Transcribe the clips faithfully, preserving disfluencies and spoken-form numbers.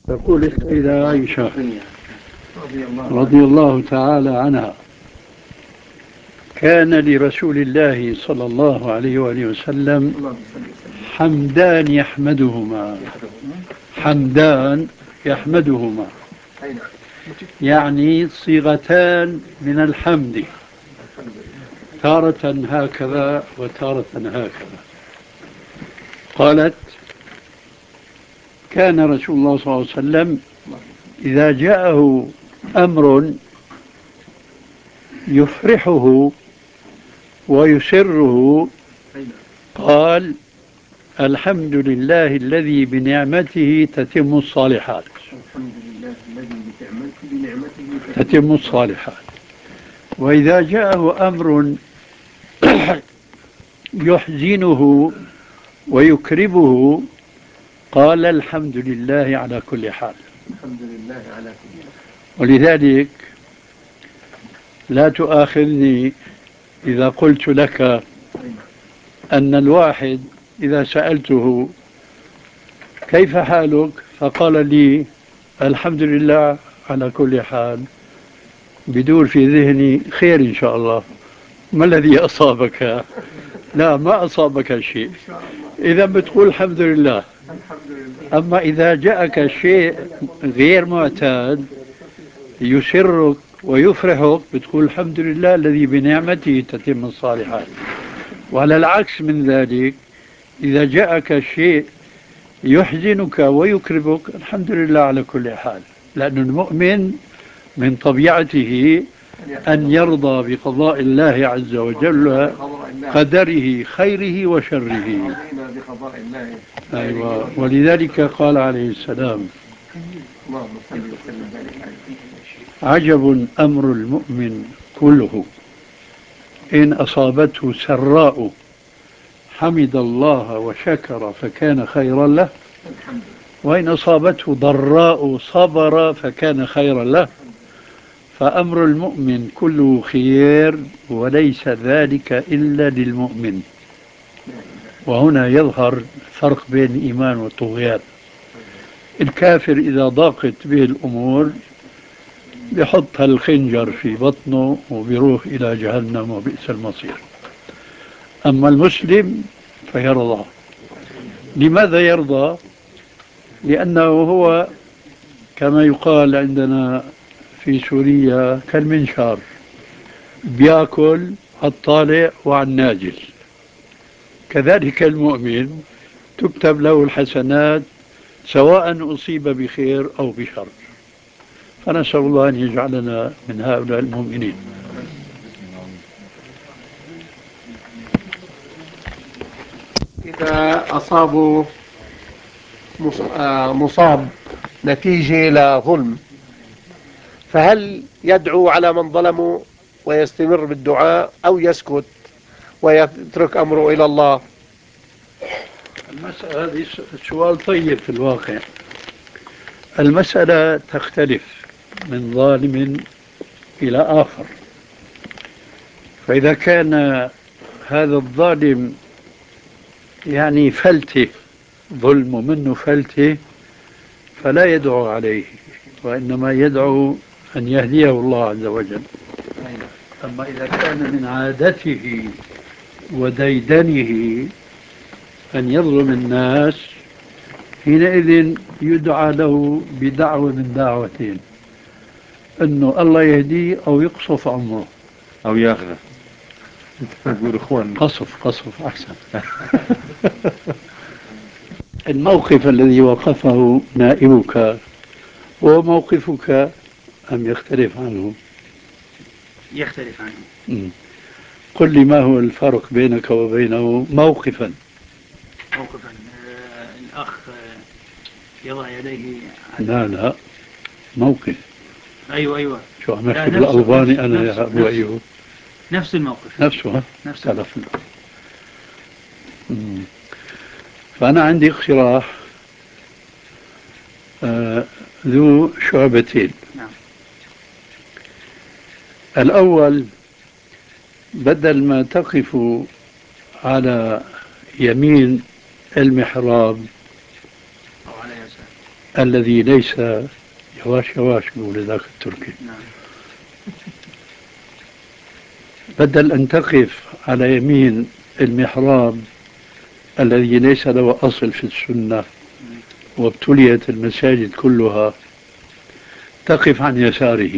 تقول السيدة عائشة رضي الله تعالى عنها: كان لرسول الله صلى الله عليه وآله وسلم حمدان يحمدهما حمدان يحمدهما يعني صيغتان من الحمد، تارة هكذا وتارة هكذا. قالت: كان رسول الله صلى الله عليه وسلم إذا جاءه أمر يفرحه ويسره قال: الحمد لله الذي بنعمته تتم الصالحات. الحمد لله الذي بنعمته تتم الصالحات. وإذا جاءه أمر يحزنه ويكربه قال: الحمد لله على كل حال. الحمد لله على كل حال. ولذلك لا تؤاخذني إذا قلت لك أن الواحد إذا سألته كيف حالك فقال لي الحمد لله على كل حال، بدور في ذهني خير إن شاء الله. ما الذي أصابك؟ لا، ما أصابك شيء، إذا بتقول الحمد لله. أما إذا جاءك شيء غير معتاد يسرك ويفرحك بتقول الحمد لله الذي بنعمته تتم الصالحات. وعلى العكس من ذلك، إذا جاءك شيء يحزنك ويكربك الحمد لله على كل حال، لأن المؤمن من طبيعته أن يرضى بقضاء الله عز وجل، قدره خيره وشره. أيوة. ولذلك قال عليه السلام: عجب أمر المؤمن كله، إن أصابته سراء حمد الله وشكر فكان خيرا له، وإن أصابته ضراء صبر فكان خيرا له. فأمر المؤمن كله خير، وليس ذلك إلا للمؤمن. وهنا يظهر فرق بين الإيمان والطغيان. الكافر إذا ضاقت به الأمور بحط الخنجر في بطنه وبيروح إلى جهنم وبئس المصير. أما المسلم فيرضى. لماذا يرضى؟ لأنه هو كما يقال عندنا في سوريا كالمنشار، بيأكل على الطالع وعلى النازل. كذلك المؤمن تكتب له الحسنات سواء أصيب بخير أو بشر. فنسأل الله أن يجعلنا من هؤلاء المؤمنين. إذا أصابوا مصاب نتيجة لظلم، فهل يدعو على من ظلموا ويستمر بالدعاء أو يسكت ويترك أمره إلى الله؟ المسألة هذه سؤال طيب. في الواقع المسألة تختلف من ظالم إلى آخر. فإذا كان هذا الظالم يعني فلته، ظلم منه فلته، فلا يدعو عليه، وإنما يدعو أن يهديه الله عز وجل. أما إذا كان من عادته وديدنه أن يظلم الناس، حينئذ يدعى له بدعوة من دعوتين: أنه الله يهديه أو يقصف عمره أو ياخذه. نقول إخوان قصف قصف أحسن. الموقف الذي وقفه نائبك هو موقفك أم يختلف عنه؟ يختلف عنه. م. قل لي ما هو الفرق بينك وبينه موقفا؟ موقفا آه الأخ آه يضع يديه على لا لا، موقف. أيوة أيوة. شو عم أحكي بالألباني أنا نفس يا أبو أيوب؟ نفس الموقف نفسه. ها؟ نفس الموقف. فأنا عندي اقتراح آه ذو شعبتين. نعم. الأول: بدل ما تقف على يمين المحراب أو على يسار الذي ليس يواش يواش بقول ذاك التركي، نعم. بدل أن تقف على يمين المحراب الذي ليس له أصل في السنة وابتليت المساجد كلها، تقف عن يساره.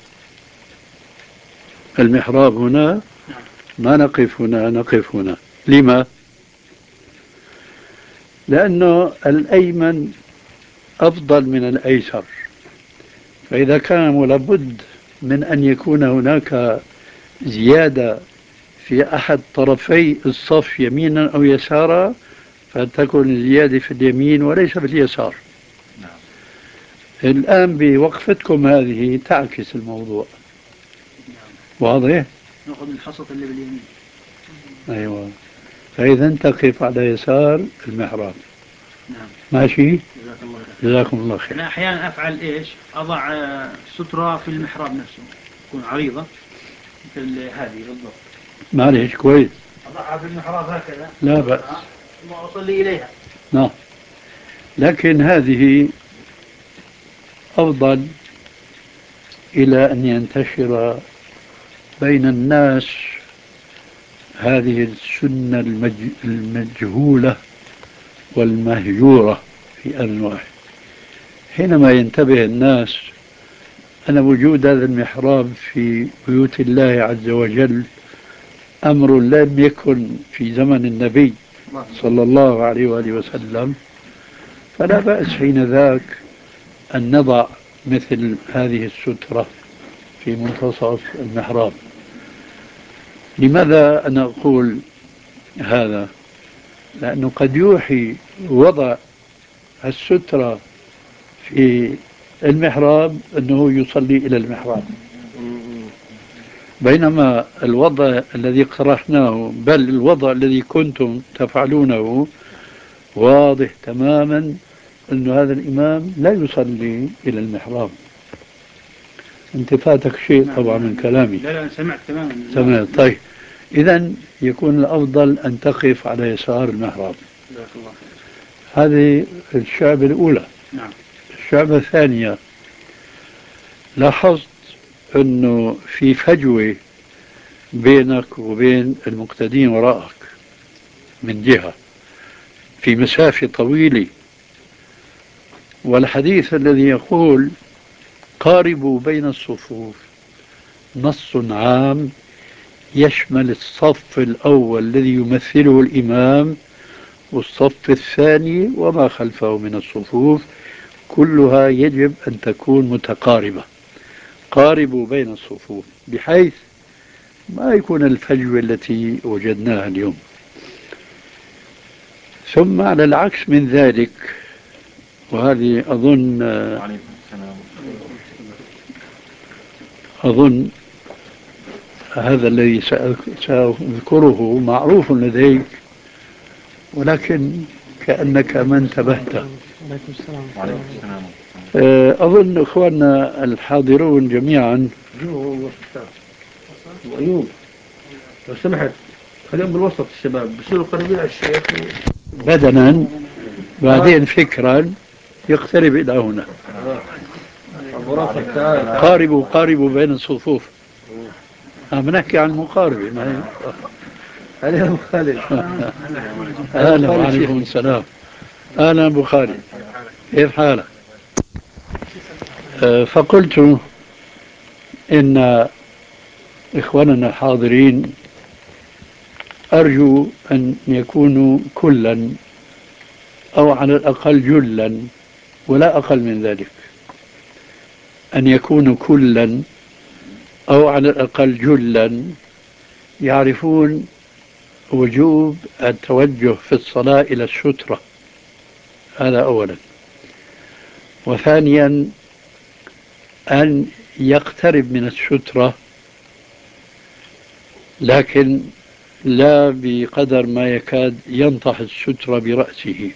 المحراب هنا، ما نقف هنا، نقف هنا. لما؟ لأنه الأيمن أفضل من الأيسر، فإذا كان لابد من أن يكون هناك زيادة في أحد طرفي الصف يمينا أو يسارا، فتكون الزيادة في اليمين وليس في اليسار. نعم. الآن بوقفتكم هذه تعكس الموضوع. واضح؟ نأخذ الحصة اللي باليمين. أيوة. فإذا تقف على يسار المحراب. نعم. ماشي؟ جزاك الله خير. جزاكم الله خير. أنا أحيانا أفعل إيش؟ أضع آه، سترة في المحراب نفسه، تكون عريضة مثل هذه بالضبط. معلش كويس. أضعها في المحراب هكذا. لا بأس. ثم أصلي إليها. نعم. لكن هذه أفضل إلى أن ينتشر بين الناس هذه السنة المج... المجهولة والمهجورة في آن واحد. حينما ينتبه الناس أن وجود هذا المحراب في بيوت الله عز وجل أمر لم يكن في زمن النبي صلى الله عليه وآله وسلم، فلا بأس حين ذاك أن نضع مثل هذه السترة في منتصف المحراب. لماذا أنا أقول هذا؟ لأنه قد يوحي وضع السترة في المحراب أنه يصلي إلى المحراب، بينما الوضع الذي اقترحناه، بل الوضع الذي كنتم تفعلونه، واضح تماما أن هذا الإمام لا يصلي إلى المحراب. انت فاتك شيء طبعا من كلامي. لا لا سمعت تماما. تمام. طيب إذا يكون الأفضل أن تقف على يسار المحراب. جزاك الله خير. هذه الشعبة الأولى. نعم. الشعبة الثانية، لاحظت أنه في فجوة بينك وبين المقتدين وراءك من جهة، في مسافة طويلة، والحديث الذي يقول قاربوا بين الصفوف نص عام يشمل الصف الأول الذي يمثله الإمام والصف الثاني وما خلفه من الصفوف، كلها يجب أن تكون متقاربة. قاربوا بين الصفوف بحيث ما يكون الفجوة التي وجدناها اليوم. ثم على العكس من ذلك، وهذه أظن أظن هذا الذي سأذكره معروف لديك، ولكن كأنك ما انتبهت. أظن إخواننا الحاضرون جميعا. أيوب لو سمحت خليهم بالوسط الشباب بصيروا قريبين على الشيخ بدنا بعدين فكرا يقترب إلى هنا. قاربوا قاربوا بين الصفوف. عم نحكي عن المقاربة. ما هي أهلا أبو خالد. أهلا وعليكم السلام. أهلا أبو خالد، كيف حالك؟ أه فقلت إن إخواننا الحاضرين أرجو أن يكونوا كلا أو على الأقل جلا، ولا أقل من ذلك، أن يكونوا كلا أو على الأقل جلا يعرفون وجوب التوجه في الصلاة إلى السترة. هذا أولا. وثانيا أن يقترب من السترة، لكن لا بقدر ما يكاد ينطح السترة برأسه،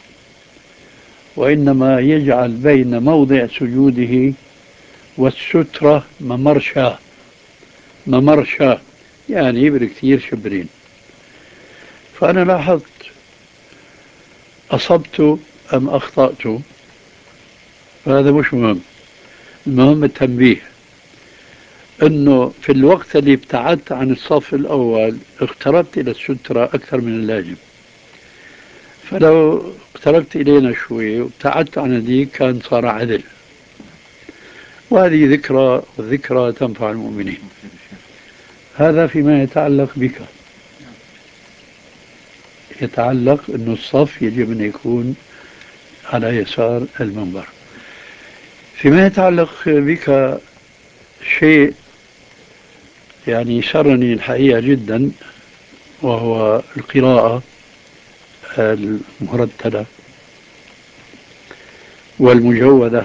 وإنما يجعل بين موضع سجوده والسترة ممرشة ممرشة يعني بالكثير شبرين. فأنا لاحظت، أصبت أم أخطأت، هذا مش مهم. المهم التنبيه أنه في الوقت اللي ابتعدت عن الصف الأول اقتربت إلى السترة أكثر من اللازم، فلو اقتربت إلينا شوي وابتعدت عن ذيك كان صار عدل. وهذه ذكرى، والذكرى تنفع المؤمنين. هذا فيما يتعلق بك، يتعلق أن الصف يجب أن يكون على يسار المنبر. فيما يتعلق بك شيء يعني سرني الحقيقة جدا، وهو القراءة المرتلة والمجودة،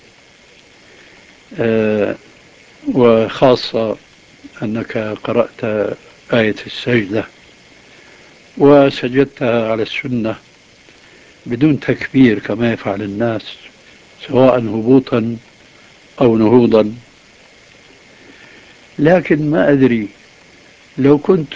وخاصة أنك قرأت آية السجدة وسجدتها على السنة بدون تكبير كما يفعل الناس، سواء هبوطا أو نهوضا. لكن ما أدري، لو كنت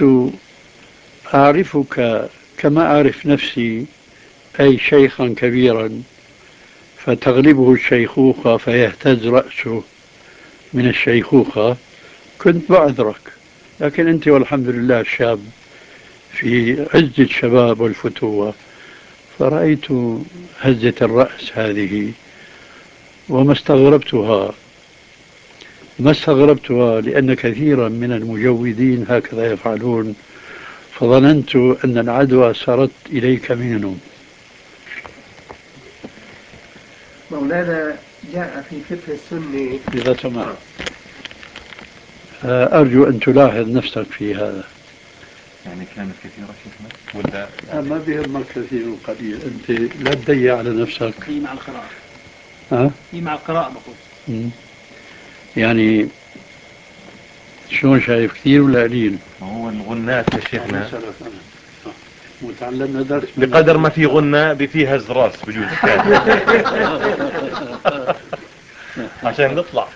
أعرفك كما أعرف نفسي، أي شيخا كبيرا فتغلبه الشيخوخة فيهتز رأسه من الشيخوخة، كنت بعذرك. لكن أنت والحمد لله شاب في عز الشباب والفتوة، فرأيت هزة الرأس هذه وما استغربتها ما استغربتها لأن كثيرا من المجودين هكذا يفعلون، فظننت أن العدوى سرت إليك منهم. مولانا جاء في فقه السني إذا سمحت أرجو أن تلاحظ نفسك في هذا. يعني كانت كثيرة شيخنا ولا يعني ما بيهمك كثير وقليل، أنت لا تضيع على نفسك. هي مع القراءة. ها؟ هي مع القراءة بقول. يعني شلون شايف، كثير ولا قليل؟ هو الغنات يا شيخنا وتعلمنا درس بقدر ما في غناء بفيه هز راس بجوز عشان نطلع.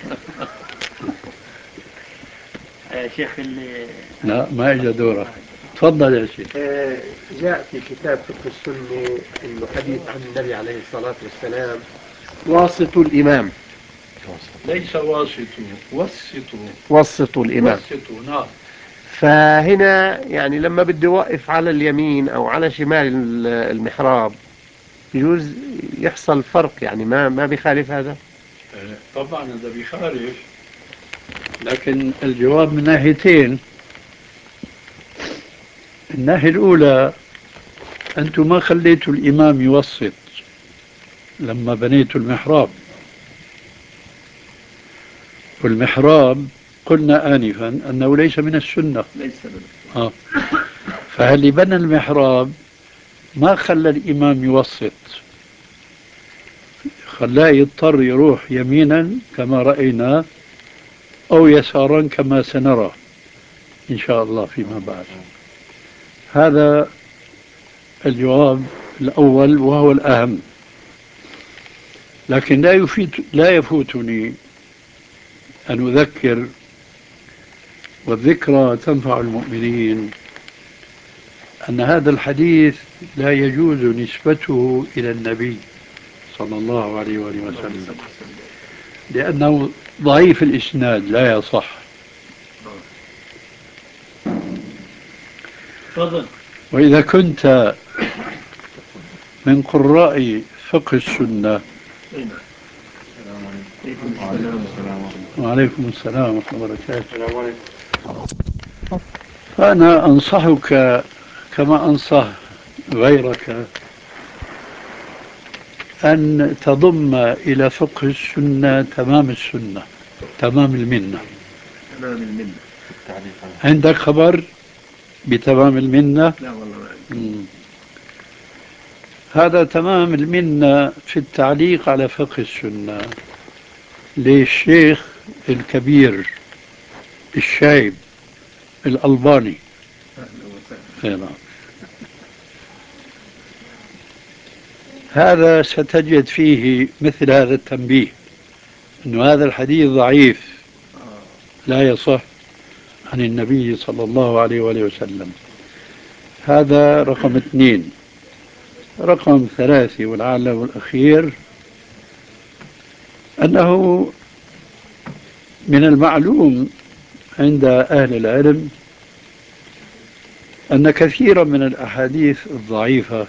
يا شيخ اللي لا ما اجى دورك، تفضل يا شيخ. آه، جاء في كتاب فقه السني انه حديث عن النبي عليه الصلاة والسلام: واسط الإمام. ليس واسطوا، وسطوا. وسطوا الإمام. وسطوا، نعم. فهنا يعني لما بدي وقف على اليمين أو على شمال المحراب يجوز يحصل فرق، يعني ما ما بيخالف هذا؟ طبعا هذا بيخالف، لكن الجواب من ناحيتين. الناحية الأولى، أنتم ما خليتوا الإمام يوسط لما بنيتوا المحراب، والمحراب قلنا آنفا أنه ليس من السنة. ليس آه. فاللي بنى المحراب ما خلى الإمام يوسط، خلاه يضطر يروح يمينا كما رأينا أو يسارا كما سنرى إن شاء الله فيما بعد. هذا الجواب الأول وهو الأهم. لكن لا يفيد لا يفوتني أن أذكر، والذكرى تنفع المؤمنين، أن هذا الحديث لا يجوز نسبته إلى النبي صلى الله عليه وآله وسلم، لأنه ضعيف الإسناد لا يصح. تفضل. وإذا كنت من قراء فقه السنة، وعليكم السلام ورحمة الله وبركاته، فأنا أنصحك كما أنصح غيرك أن تضم إلى فقه السنة تمام السنة، تمام المنة. تمام المنة. عندك خبر بتمام المنة؟ لا والله. مم. هذا تمام المنة في التعليق على فقه السنة للشيخ الكبير الشايب الألباني. هذا ستجد فيه مثل هذا التنبيه، أن هذا الحديث ضعيف لا يصح عن النبي صلى الله عليه وآله وسلم. هذا رقم اثنين. رقم ثلاثة والأعلى والأخير، أنه من المعلوم عند أهل العلم أن كثيرا من الأحاديث الضعيفة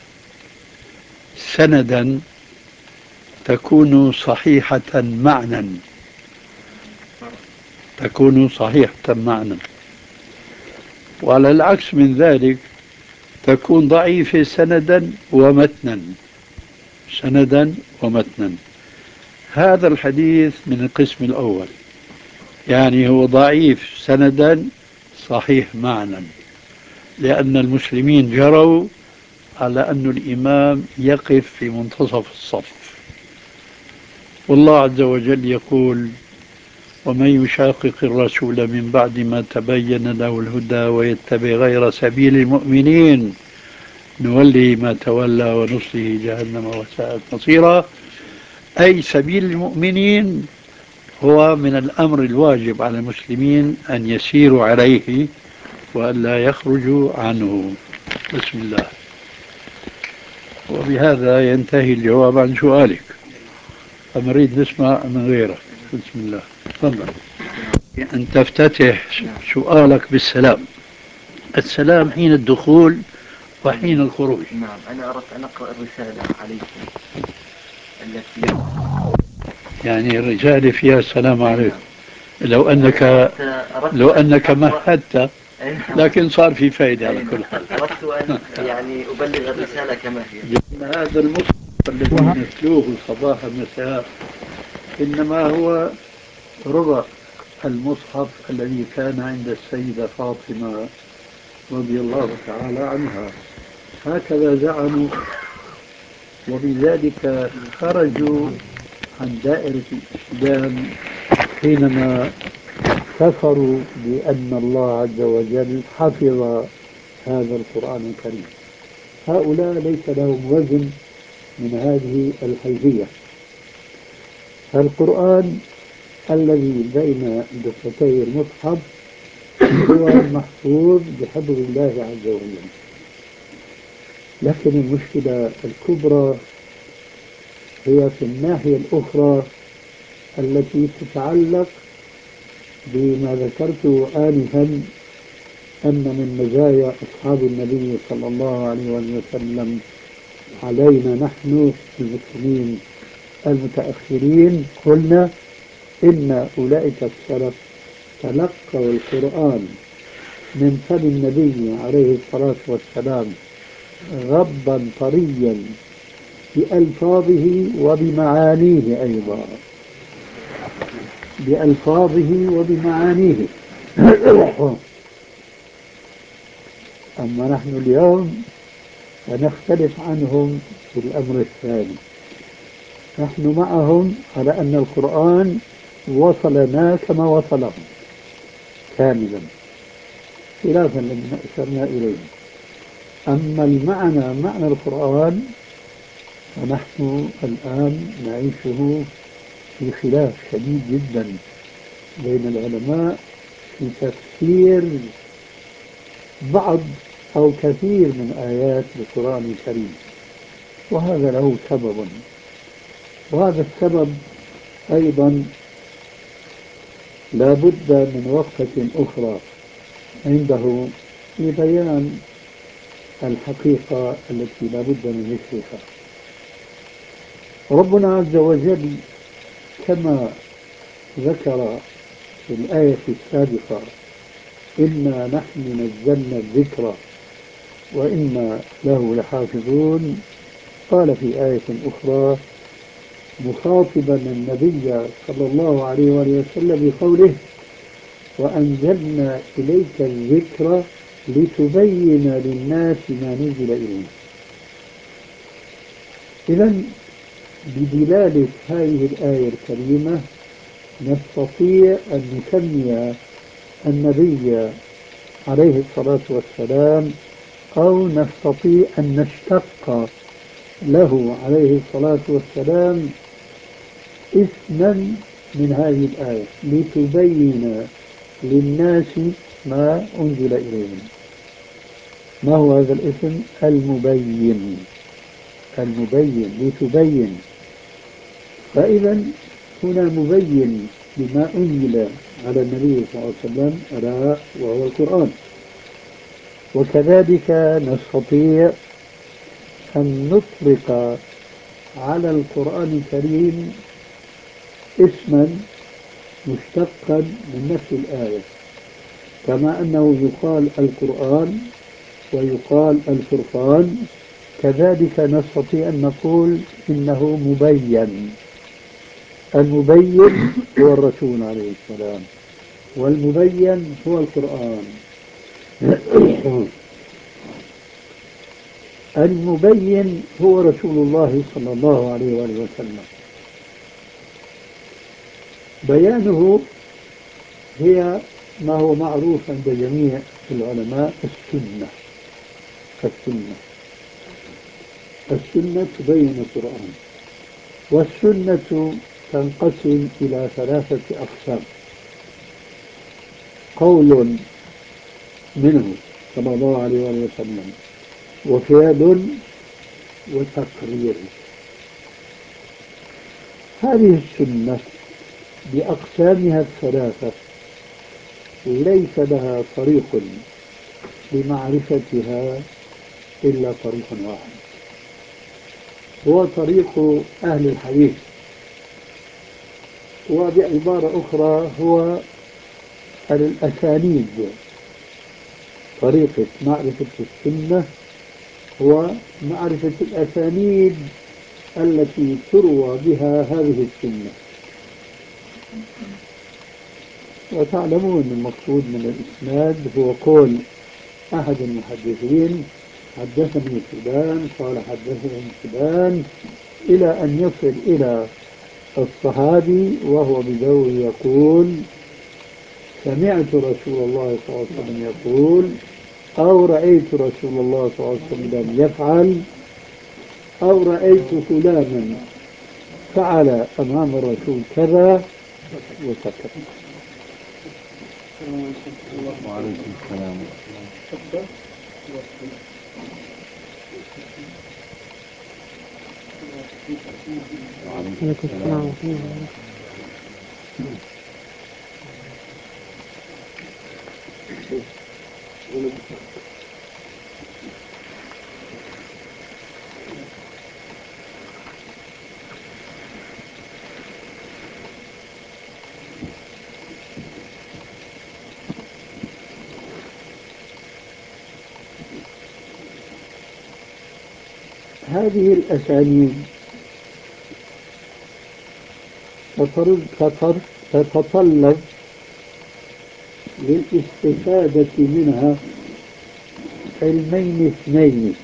سندا تكون صحيحة معنى تكون صحيحة معنى وعلى العكس من ذلك تكون ضعيفة سندا ومتنا سندا ومتنا. هذا الحديث من القسم الأول، يعني هو ضعيف سندا صحيح معنى، لأن المسلمين جروا على أن الإمام يقف في منتصف الصف، والله عز وجل يقول: ومن يشاقق الرسول من بعد ما تبين له الهدى ويتبع غير سبيل المؤمنين نولي ما تولى ونصله جهنم وساءت مصيرا. أي سبيل المؤمنين هو من الأمر الواجب على المسلمين أن يسيروا عليه وأن لا يخرجوا عنه. بسم الله. وبهذا ينتهي الجواب عن سؤالك، فنريد نسمع من غيرك. بسم الله، تفضل. أن تفتتح سؤالك بالسلام. السلام حين الدخول وحين الخروج. نعم، أنا أردت أن أقرأ الرسالة عليكم التي يعني الرسالة فيها السلام عليكم. لو أنك لو أنك مهدت، لكن صار في فائدة على كل حال. أردت أن يعني أبلغ الرسالة كما هي. هذا المصحف الذي نتلوه صباح مساء إنما هو ربع المصحف الذي كان عند السيدة فاطمة رضي الله تعالى عنها، هكذا زعموا، وبذلك خرجوا عن دائرة الإسلام حينما كفروا بأن الله عز وجل حفظ هذا القرآن الكريم. هؤلاء ليس لهم وزن من هذه الحيثية. القرآن الذي بين دفتي المصحف هو محفوظ بحفظ الله عز وجل، لكن المشكلة الكبرى هي في الناحية الأخرى التي تتعلق بما ذكرته آنفا، أن من مزايا أصحاب النبي صلى الله عليه وسلم علينا نحن المسلمين المتأخرين. قلنا إن أولئك السلف تلقوا القرآن من فم النبي عليه الصلاة والسلام غضا طريا بألفاظه وبمعانيه، أيضا بألفاظه وبمعانيه. أما نحن اليوم فنختلف عنهم في الأمر الثاني. نحن معهم على أن القرآن وصلنا كما وصلهم كاملا، خلافا لما أشرنا إليه. أما المعنى معنى القرآن فنحن الآن نعيشه في خلاف شديد جدا بين العلماء في تفسير بعض أو كثير من آيات القرآن الكريم، وهذا له سبب. وهذا السبب أيضا لا بد من وقفة أخرى عنده في بيان الحقيقة التي لا بد من ذكرها. ربنا عز وجل كما ذكر في الآية السابقة: إنا نحن نزلنا الذكر وإنا له لحافظون، قال في آية أخرى مخاطبا النبي صلى الله عليه وسلم بقوله: وأنزلنا إليك الذكر لتبين للناس ما نزل إليهم. إذن بدلالة هذه الآية الكريمة نستطيع أن نسمي النبي عليه الصلاة والسلام، أو نستطيع أن نشتق له عليه الصلاة والسلام اسما من هذه الآية: لتبين للناس ما أنزل إليهم. ما هو هذا الاسم؟ المبين. المبين، لتبين. فإذا هنا مبين لما أنزل على النبي صلى الله عليه وسلم ألا وهو القرآن. وكذلك نستطيع أن نطلق على القرآن الكريم اسما مشتقا من نفس الآية، كما أنه يقال القرآن ويقال الفرقان، كذلك نستطيع أن نقول إنه مبين. المبين هو الرسول عليه السلام، والمبين هو القرآن. المبين هو رسول الله صلى الله عليه وآله وسلم. بيانه هي ما هو معروف عند جميع العلماء السنة. السنة السنة تبين القرآن، والسنة تنقسم إلى ثلاثة أقسام: قول منه صلى الله عليه وسلم، وفعل، وتقرير. هذه السنة بأقسامها الثلاثة ليس لها طريق لمعرفتها إلا طريق واحد، هو طريق أهل الحديث، وبعبارة أخرى هو الأسانيد. طريقة معرفة السنة هو معرفة الأسانيد التي تروى بها هذه السنة. وتعلمون المقصود من الإسناد هو قول أحد المحدثين: حدثني فلان قال حدثني فلان، إلى أن يصل إلى الصحابي وهو بدور يقول: سمعت رسول الله صلى الله عليه وسلم يقول، أو رأيت رسول الله صلى الله عليه وسلم يفعل، أو رأيت فلانا فعل أمام الرسول كذا وسكت. وعليكم السلام. وعليكم السلام. هذه الأساليب تتطلب للاستفادة منها علمين اثنين: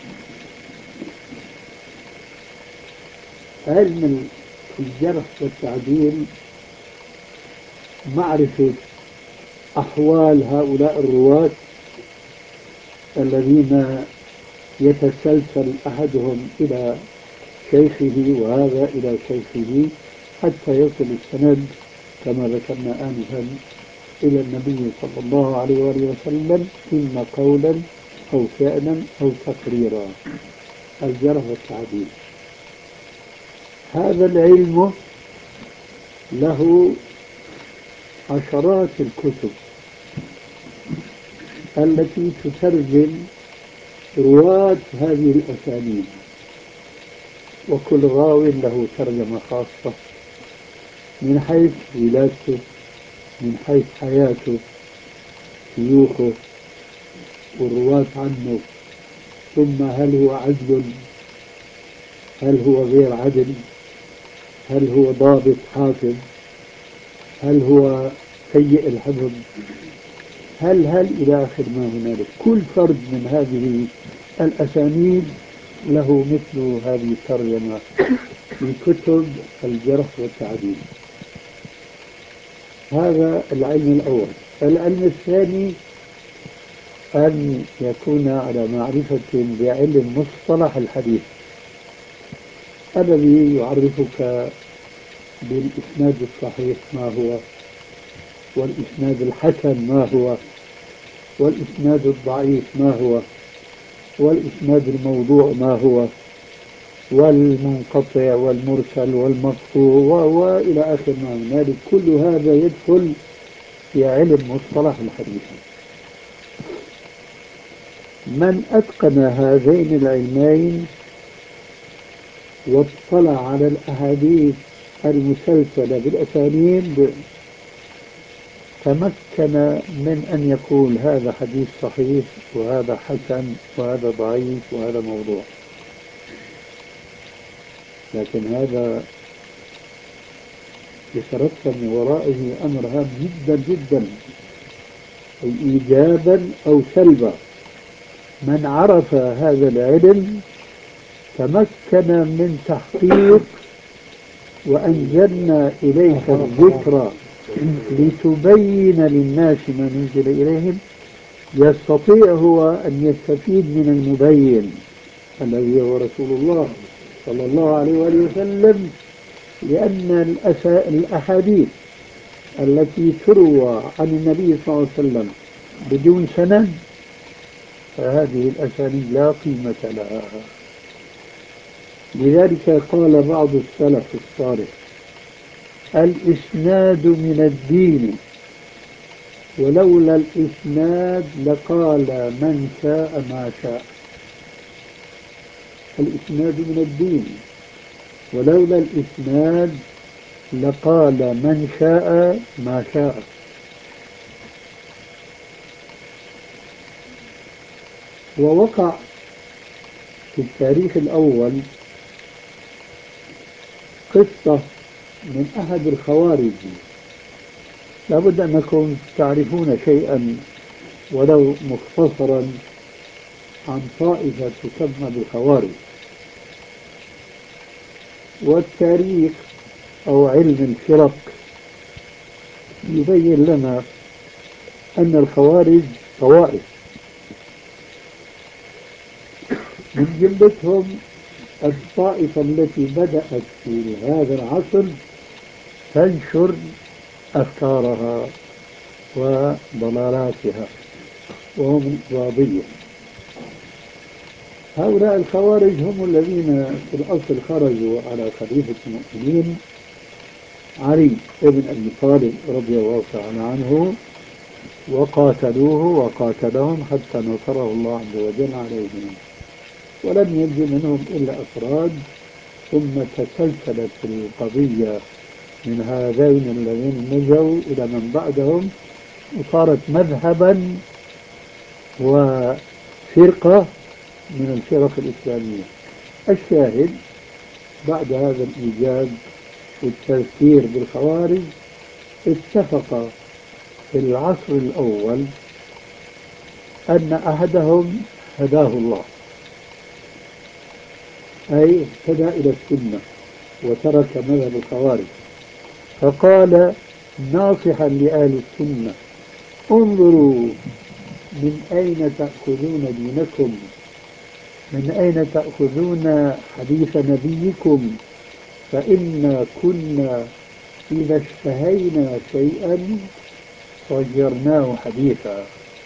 علم الجرح والتعديل، معرفة أحوال هؤلاء الرواة الذين يتسلسل أحدهم إلى شيخه وهذا إلى شيخه حتى يصل السند كما ذكرنا آنفا إلى النبي صلى الله عليه وآله وسلم، إما قولا أو فعلا أو تقريرا. الجرح والتعديل هذا العلم له عشرات الكتب التي تترجم رواة هذه الأسانيد، وكل راو له ترجمة خاصة من حيث ولادته، من حيث حياته، شيوخه والرواة عنه، ثم هل هو عدل، هل هو غير عدل، هل هو ضابط حافظ، هل هو سيء الحفظ، هل هل إلى آخر ما هنالك. كل فرد من هذه الأسانيد له مثل هذه الترجمة في كتب الجرح والتعديل. هذا العلم الأول. العلم الثاني أن يكون على معرفة بعلم مصطلح الحديث الذي يعرفك بالإسناد الصحيح ما هو، والإسناد الحسن ما هو، والإسناد الضعيف ما هو، والإسناد الموضوع ما هو، والمنقطع والمرسل والمقطوع وإلى آخر ما من ذلك. كل هذا يدخل في علم مصطلح الحديث. من أتقن هذين العلمين واطلع على الأحاديث المسلسلة بالأسانيد تمكن من أن يقول هذا حديث صحيح وهذا حسن وهذا ضعيف وهذا موضوع. لكن هذا يترتب من ورائه أمر هام جدا جدا، إيجابا أو سلبا. من عرف هذا العلم تمكن من تحقيق، وأنزلنا إليك الذكر لتبين للناس ما نزل إليهم. يستطيع هو أن يستفيد من المبين الذي هو رسول الله صلى الله عليه وآله وسلم، لأن الأحاديث التي تروى عن النبي صلى الله عليه وسلم بدون سند فهذه الأسانيد لا قيمة لها. لذلك قال بعض السلف الصالح: الإسناد من الدين، ولولا الإسناد لقال من شاء ما شاء. الإسناد من الدين، ولولا الإسناد لقال من شاء ما شاء. ووقع في التاريخ الأول قصة من أحد الخوارج، لابد أنكم تعرفون شيئا ولو مختصرا عن طائفة تسمى بالخوارج. والتاريخ أو علم الفرق يبين لنا أن الخوارج طوائف، من جملتهم الطائفة التي بدأت في هذا العصر تنشر أفكارها وضلالاتها، وهم الإفراطية. هؤلاء الخوارج هم الذين في الأصل خرجوا على خليفة المؤمنين علي بن أبي طالب رضي الله تعالى عنه، وقاتلوه وقاتلهم حتى نصره الله عز وجل عليهم، ولم ينج منهم إلا أفراد. ثم تسلسلت القضية من هذين الذين نجوا إلى من بعدهم، وصارت مذهبا وفرقة من الفرق الإسلامية. الشاهد بعد هذا الإيجاد والتذكير بالخوارج اتفق في العصر الأول أن أحدهم هداه الله، أي اهتدى إلى السنة وترك مذهب الخوارج، فقال ناصحا لأهل السنة: انظروا من أين تأخذون دينكم، من أين تأخذون حديث نبيكم، فإنا كنا إذا اشتهينا شيئا صيرناه حديثا.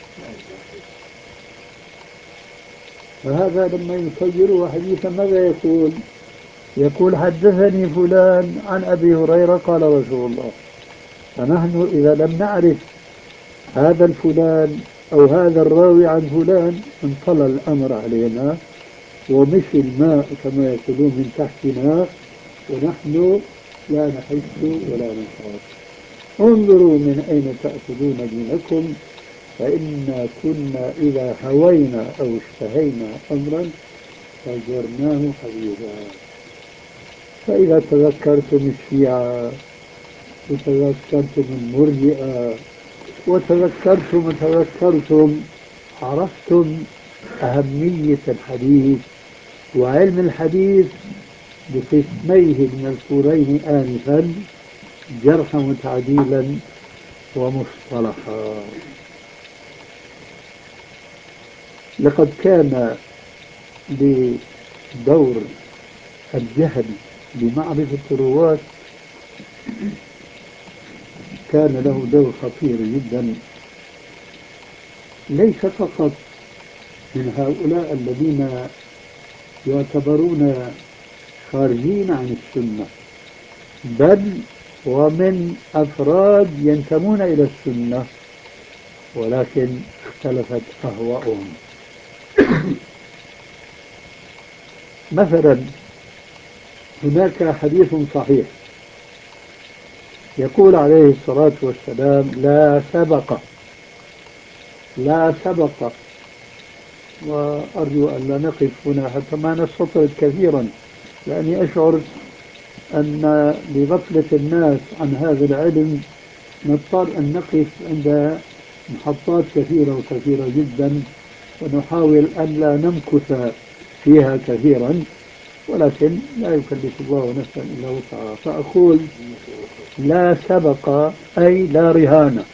فهذا لما يصيره حديثا ماذا يقول؟ يقول حدثني فلان عن أبي هريرة قال رسول الله. فنحن إذا لم نعرف هذا الفلان أو هذا الراوي عن فلان انطلى الأمر علينا ومشي الماء كما يقولون من تحتنا، ونحن لا نحس ولا نشعر. انظروا من أين تأخذون دينكم، فإنا كنا إذا هوينا أو اشتهينا أمرا فجرناه حديثا. فإذا تذكرتم الشيعة وتذكرتم المرجئة وتذكرتم وتذكرتم عرفتم أهمية الحديث وعلم الحديث بقسميه المذكورين آنفا: جرحا وتعديلا ومصطلحا. لقد كان لدور الجهل بمعرفة الرواة كان له دور خطير جدا، ليس فقط من هؤلاء الذين يعتبرون خارجين عن السنة، بل ومن أفراد ينتمون إلى السنة ولكن اختلفت أهواؤهم. مثلا هناك حديث صحيح يقول عليه الصلاة والسلام: لا سبق لا سبق. وأرجو أن لا نقف هنا حتى ما نستطرد كثيرا، لأني أشعر أن لغفلة الناس عن هذا العلم نضطر أن نقف عند محطات كثيرة وكثيرة جدا، ونحاول أن لا نمكث فيها كثيرا، ولكن لا يكلف الله نفسا إلا وسعها. فأقول لا سبق أي لا رهان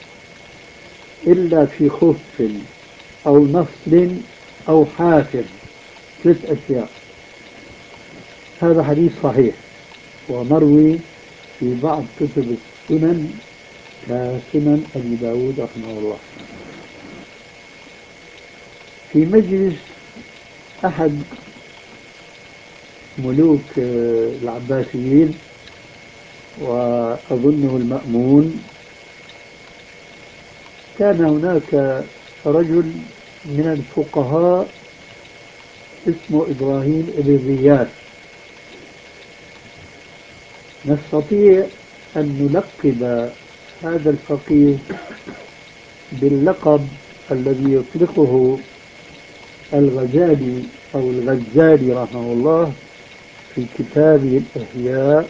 إلا في خف أو نصل أو حافر، ثلاث أشياء. هذا حديث صحيح ومروي في بعض كتب السنن كسنن أبي داود رحمه الله. في مجلس أحد ملوك العباسيين وأظنه المأمون، كان هناك رجل من الفقهاء اسمه إبراهيم بن زياد. نستطيع أن نلقب هذا الفقيه باللقب الذي يطلقه الغزالي أو الغزالي رحمه الله في كتابه الإحياء،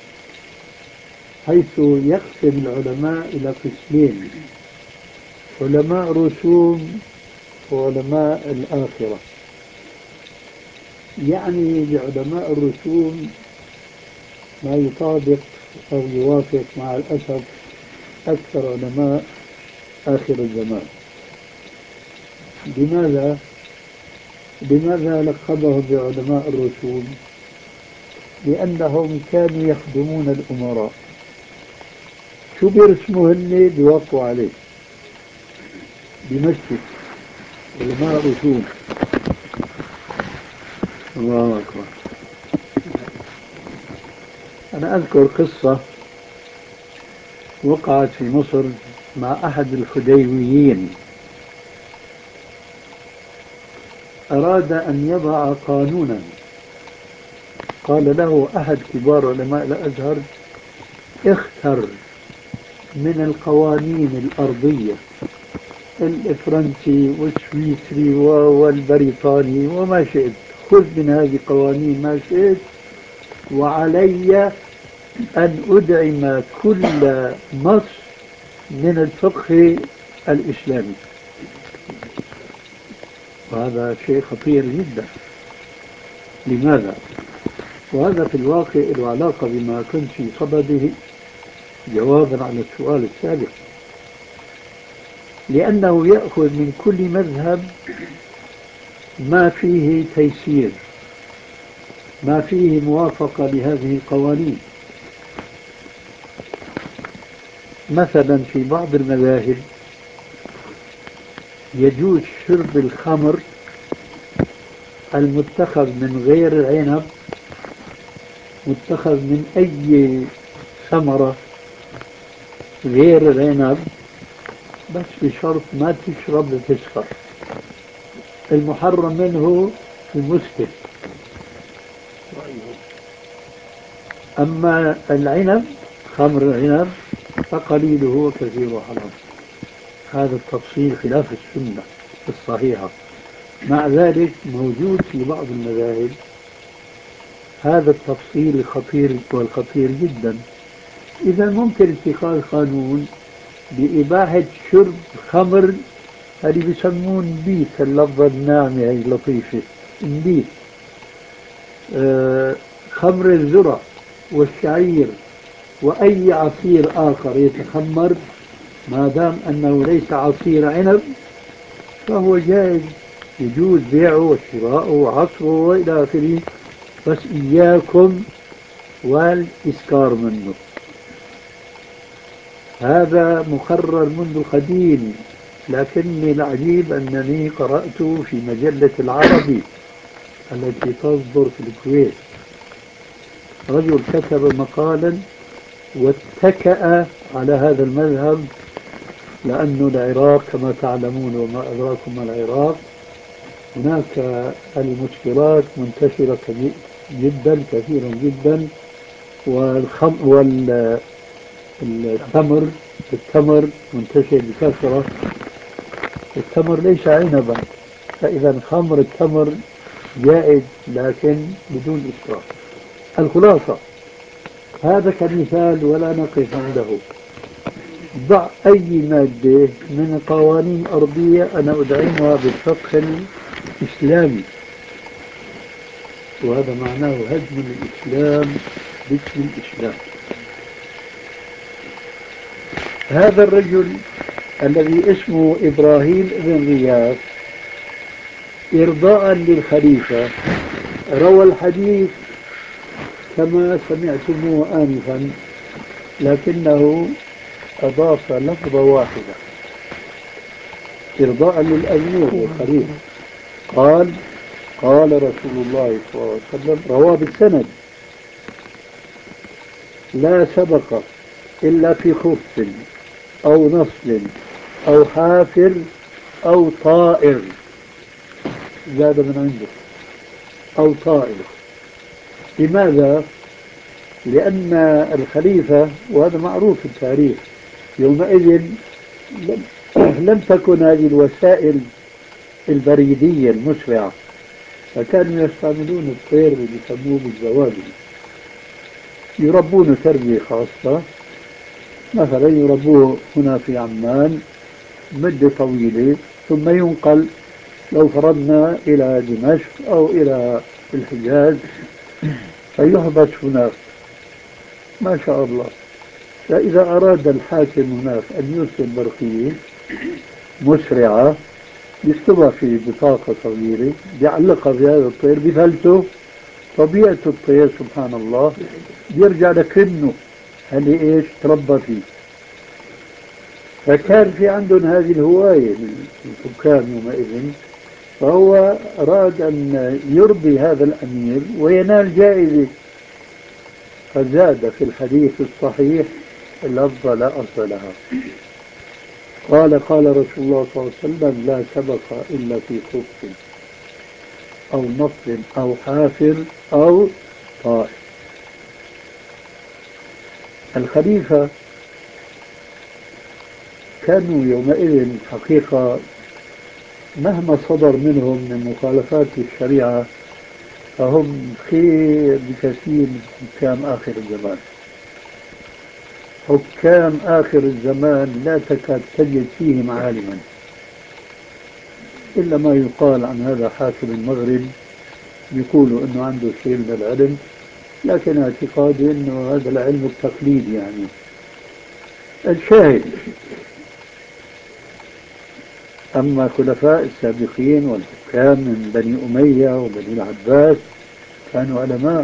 حيث يقسم العلماء إلى قسمين: علماء رسوم وعلماء الآخرة. يعني بعلماء الرسوم ما يطابق أو يوافق مع الأسف أكثر علماء آخر الزمان. لماذا؟ لماذا لقبهم بعلماء الرسوم؟ لأنهم كانوا يخدمون الأمراء، شو بيرسموا هن بيوقفوا عليه بمسجد. علماء رسوم. الله أكبر. أنا أذكر قصة وقعت في مصر مع أحد الخديويين، أراد أن يضع قانونا. قال له أحد كبار علماء الأزهر: اختر من القوانين الأرضية الفرنسي والسويسري والبريطاني وما شئت، خذ من هذه القوانين ما شئت، وعلي أن أدعم كل نص من الفقه الإسلامي. وهذا شيء خطير جدا. لماذا؟ وهذا في الواقع له علاقة بما كنت في صدده جوابا على السؤال السابق، لأنه يأخذ من كل مذهب ما فيه تيسير، ما فيه موافقة لهذه القوانين. مثلا في بعض المذاهب يجوز شرب الخمر المتخذ من غير العنب، متخذ من أي ثمرة غير العنب، بس بشرط ما تشرب لتسكر. المحرم منه المسكر. أما العنب، خمر العنب، فقليله وكثيره حرام. هذا التفصيل خلاف السنة الصحيحة. مع ذلك موجود في بعض المذاهب هذا التفصيل الخطير والخطير جدا. إذا ممكن اتخاذ قانون بإباحة شرب خمر، هذه بيسمون بيت، اللفظة الناعمة هي لطيفة، بيت. آه خمر الذرة والشعير وأي عصير آخر يتخمر ما دام أنه ليس عصير عنب فهو جائز، يجوز بيعه وشراءه وعصره وإلى آخره، بس إياكم والإسكار منه. هذا مقرر منذ قديم، لكني العجيب أنني قرأت في مجلة العربي التي تصدر في الكويت رجل كتب مقالا واتكأ على هذا المذهب، لأن العراق كما تعلمون وما أدراكم ما العراق هناك المسكرات منتشرة جدا كثيرا جدا، والخم والتمر التمر منتشر بكثرة. التمر ليس عنبا، فإذا خمر التمر جائز لكن بدون إسراف. الخلاصة هذا كمثال ولا نقف عنده. ضع أي مادة من قوانين أرضية أنا أدعمها بالفقه الإسلامي، وهذا معناه هدم الإسلام باسم الإسلام. هذا الرجل الذي اسمه إبراهيم بن غياث إرضاء للخليفة روى الحديث كما سمعتموه آنفا، لكنه أضاف لفظة واحدة إرضاء للأمير والخليفة. قال قال رسول الله صلى الله عليه وسلم، رواه بالسند: لا سبق إلا في خف أو نصل أو حافر أو طائر، زاد من عنده أو طائر. لماذا؟ لأن الخليفة، وهذا معروف في التاريخ، يومئذ لم, لم تكن هذه الوسائل البريدية المسرعة، فكانوا يستعملون الطير اللي يسموه بالزواجل، يربون تربية خاصة، مثلا يربوه هنا في عمان مدة طويلة ثم ينقل لو فرضنا إلى دمشق أو إلى الحجاز فيحبس هناك ما شاء الله. فإذا أراد الحاكم هناك أن يرسل برقية مسرعة يكتبها في بطاقة صغيرة بيعلقها في هذا الطير بفلته، طبيعة الطير سبحان الله بيرجع لكنه هل إيش تربى فيه. فكان في عندهم هذه الهواية الحكام يومئذ، فهو أراد أن يرضي هذا الأمير وينال جائزة، فزاد في الحديث الصحيح اللفظ لا أصل لها. قال قال رسول الله صلى الله عليه وسلم: لا سبق إلا في خف أو نصر أو حافر أو طائر. الخليفة كانوا يومئذ حقيقة مهما صدر منهم من مخالفات الشريعة فهم خير بكثير من حكام آخر الزمان. حكام آخر الزمان لا تكاد تجد فيهم عالما، إلا ما يقال عن هذا حاكم المغرب، يقولوا أنه عنده شيء من العلم، لكن اعتقادي أنه هذا العلم التقليدي. يعني الشاهد، أما خلفاء السابقين والحكام من بني أمية وبني العباس كانوا علماء.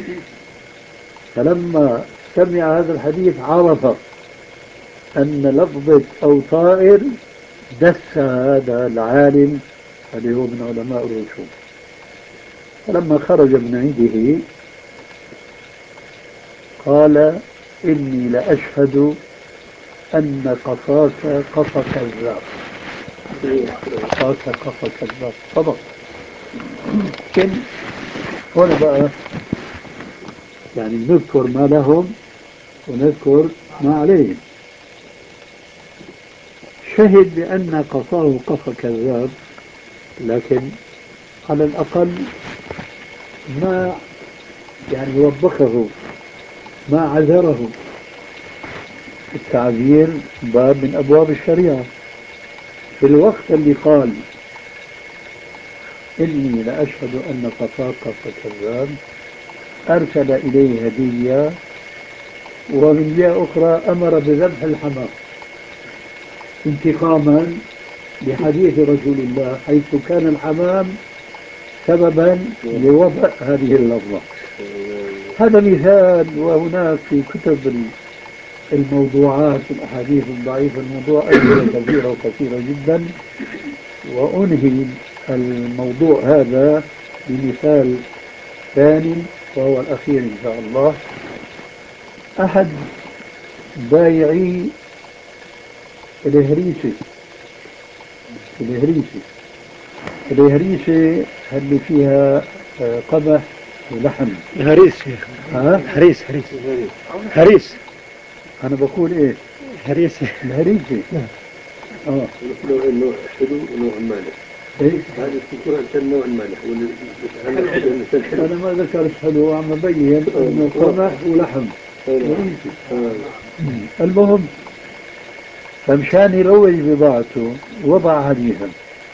فلما سمع هذا الحديث عرف أن لفظة أو طائر دس هذا العالم الذي هو من علماء الرسول. فلما خرج من عنده قال: إني لأشهد أن قفاك قف كذاب. قفاك قف كذاب صدق. لكن هنا بقى يعني نذكر ما لهم ونذكر ما عليهم. شهد بأن قفاه قف كذاب، لكن على الأقل ما يعني وبخه، ما عذره. التعذير باب من أبواب الشريعة. في الوقت اللي قال إني لأشهد أن قفاك قف كذاب أرسل إليه هدية، ومن جهة أخرى أمر بذبح الحمام انتقاما لحديث رسول الله، حيث كان الحمام سببا لوضع هذه اللفظة. هذا مثال، وهناك في كتب الموضوعات الأحاديث الضعيفة الموضوع أجل كثيرة وكثيرة جدا. وأنهي الموضوع هذا بمثال ثاني وهو الأخير إن شاء الله. أحد بايعي الهريسة الهريسة الهريسة اللي فيها آه، قمح ولحم. هريس ها؟ هريس هريس هريس أنا بقول إيه؟ هريس الهريسة. آه. نوع نوع حلو ونوع مالح. إيه؟ هذا السكر عشان نوع المالح واللي أنا ما ذكرت حلو، عم ببين إنه قمح ولحم. هريسة. المهم، فمشان يروج بضاعته وضع حديثا،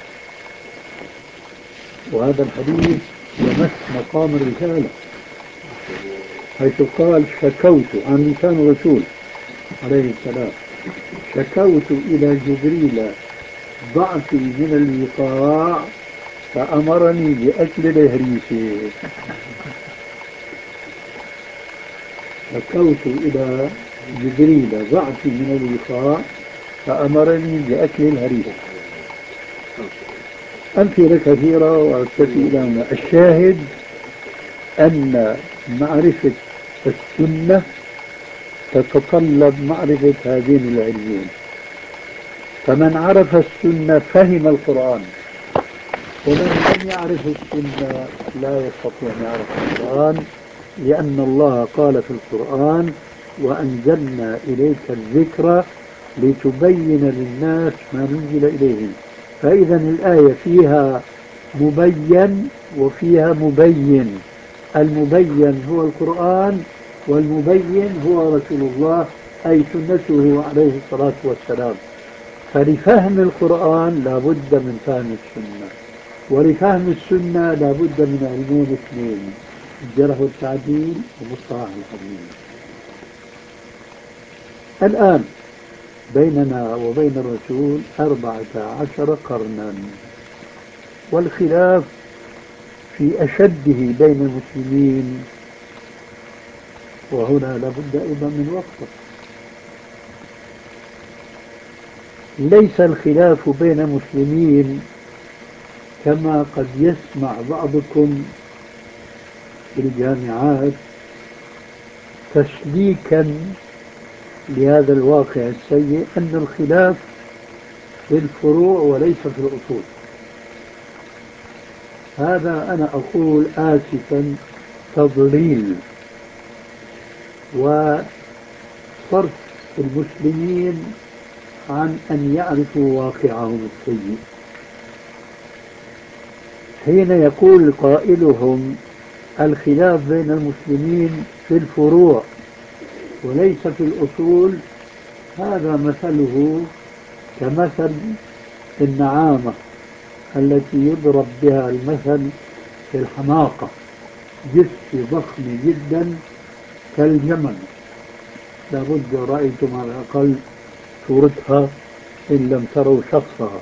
وهذا الحديث يمس مقام الرسالة، حيث قال: شكوت عن لسان الرسول عليه السلام، شكوت إلى جبريل ضعفي من الوقاع فأمرني بأكل الهريسة. شكوت إلى جبريل ضعفي من الوقاع فأمرني بأكل الهريسة. أمثلة كثيرة وأكتفي إلى هنا. الشاهد أن معرفة السنة تتطلب معرفة هذين العلمين، فمن عرف السنة فهم القرآن، ومن لم يعرف السنة لا يستطيع أن يعرف القرآن، لأن الله قال في القرآن: وأنزلنا إليك الذكر لتبين للناس ما نزل إليهم. فإذا الآية فيها مبين وفيها مبين، المبين هو القرآن والمبين هو رسول الله أي سنته عليه الصلاة والسلام. فلفهم القرآن لا بد من فهم السنة، ولفهم السنة لا بد من علمين اثنين: الجرح والتعديل ومصطلح الحديث. الآن بيننا وبين الرسول أربعة عشر قرنا، والخلاف في أشده بين المسلمين، وهنا لابد أيضا من وقفة. ليس الخلاف بين المسلمين كما قد يسمع بعضكم في الجامعات تسليكا لهذا الواقع السيء، أن الخلاف في الفروع وليس في الأصول. هذا أنا أقول آسفا تضليل وصرف المسلمين عن أن يعرفوا واقعهم السيء. حين يقول قائلهم الخلاف بين المسلمين في الفروع وليس في الأصول، هذا مثله كمثل النعامة التي يضرب بها المثل في الحماقة، جسم ضخم جدا كالجمل، لابد رأيتم على الأقل صورتها إن لم تروا شخصها.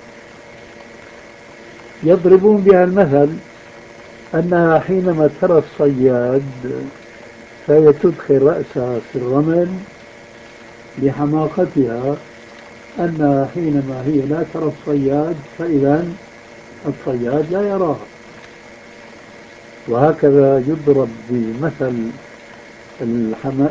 يضربون بها المثل أنها حينما ترى الصياد فهي تدخل رأسها في الرمل لحماقتها، أنها حينما هي لا ترى الصياد فإذا الصياد لا يراها. وهكذا يضرب بمثل الحما...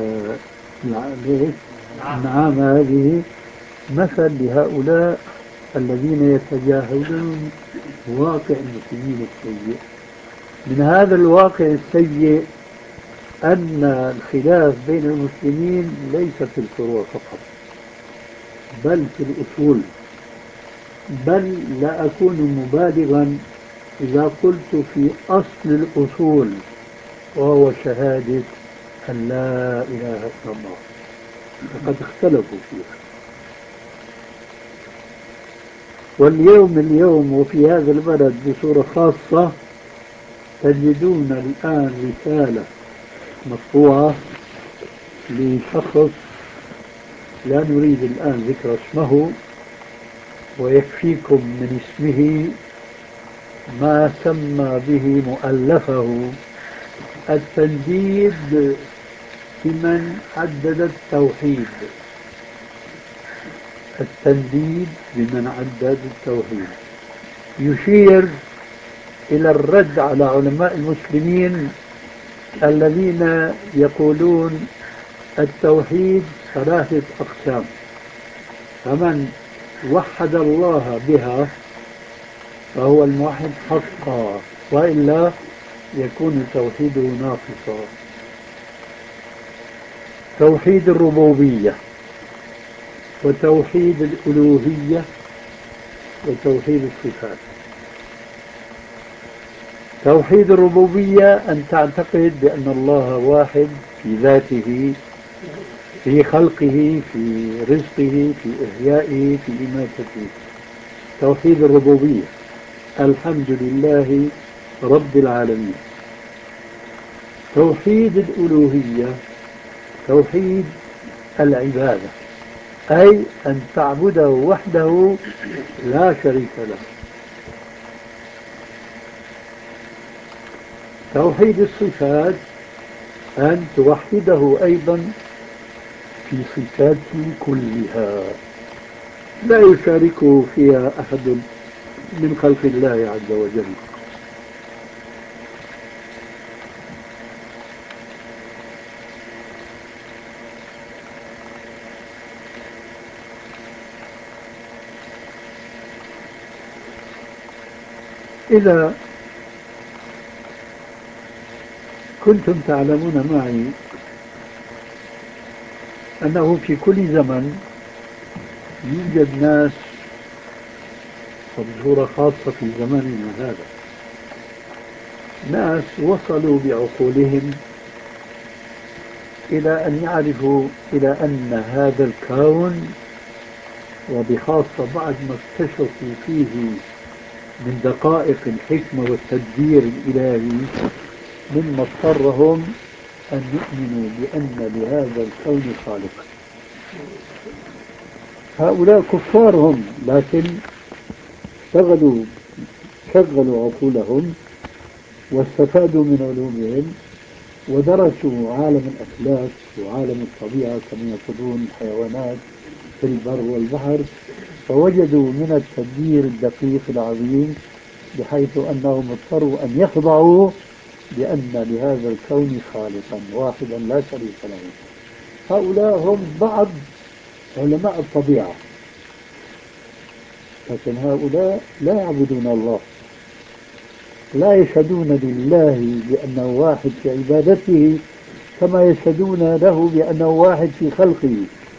النعامة هذه مثل لهؤلاء الذين يتجاهلون واقع المسلمين السيء. من هذا الواقع السيء أن الخلاف بين المسلمين ليس في الفروع فقط، بل في الأصول. بل لا أكون مبالغا إذا قلت في أصل الأصول، وهو شهادة أن لا إله إلا الله، وقد اختلفوا فيها. واليوم اليوم وفي هذا البلد بصورة خاصة تجدون الآن رسالة مطبوعة لشخص لا نريد الآن ذكر اسمه، ويكفيكم من اسمه ما سمى به مؤلفه التنديد بمن عدد التوحيد. التنديد بمن عدد التوحيد يشير إلى الرد على علماء المسلمين الذين يقولون التوحيد ثلاثة أقسام، فمن وحد الله بها فهو الموحد حقا، وإلا يكون توحيده ناقصا. توحيد الربوبية، وتوحيد الألوهية، وتوحيد الصفات. توحيد الربوبية أن تعتقد بأن الله واحد في ذاته، في خلقه، في رزقه، في إحيائه، في إماتته. توحيد الربوبية، الحمد لله رب العالمين. توحيد الألوهية توحيد العبادة، أي أن تعبده وحده لا شريك له. توحيد الصفات أن توحده أيضا في صفاته كلها، لا يشاركه فيها أحد من خلق الله عز وجل. إذا كنتم تعلمون معي أنه في كل زمن يوجد ناس، وبصورة خاصة في زماننا هذا، ناس وصلوا بعقولهم إلى أن يعرفوا إلى أن هذا الكون، وبخاصة بعد ما اكتشفوا فيه من دقائق الحكمة والتدبير الإلهي، مما اضطرهم أن يؤمنوا بأن لهذا الكون خالقا. هؤلاء كفار هم، لكن اشتغلوا شغلوا عقولهم واستفادوا من علومهم ودرسوا عالم الأفلاك وعالم الطبيعة كما يقولون الحيوانات في البر والبحر، فوجدوا من التدبير الدقيق العظيم بحيث أنهم اضطروا أن يخضعوا بأن لهذا الكون خالقا واحدا لا شريك له. هؤلاء هم بعض علماء الطبيعة، لكن هؤلاء لا يعبدون الله، لا يشهدون لله بأنه واحد في عبادته كما يشهدون له بأنه واحد في خلقه.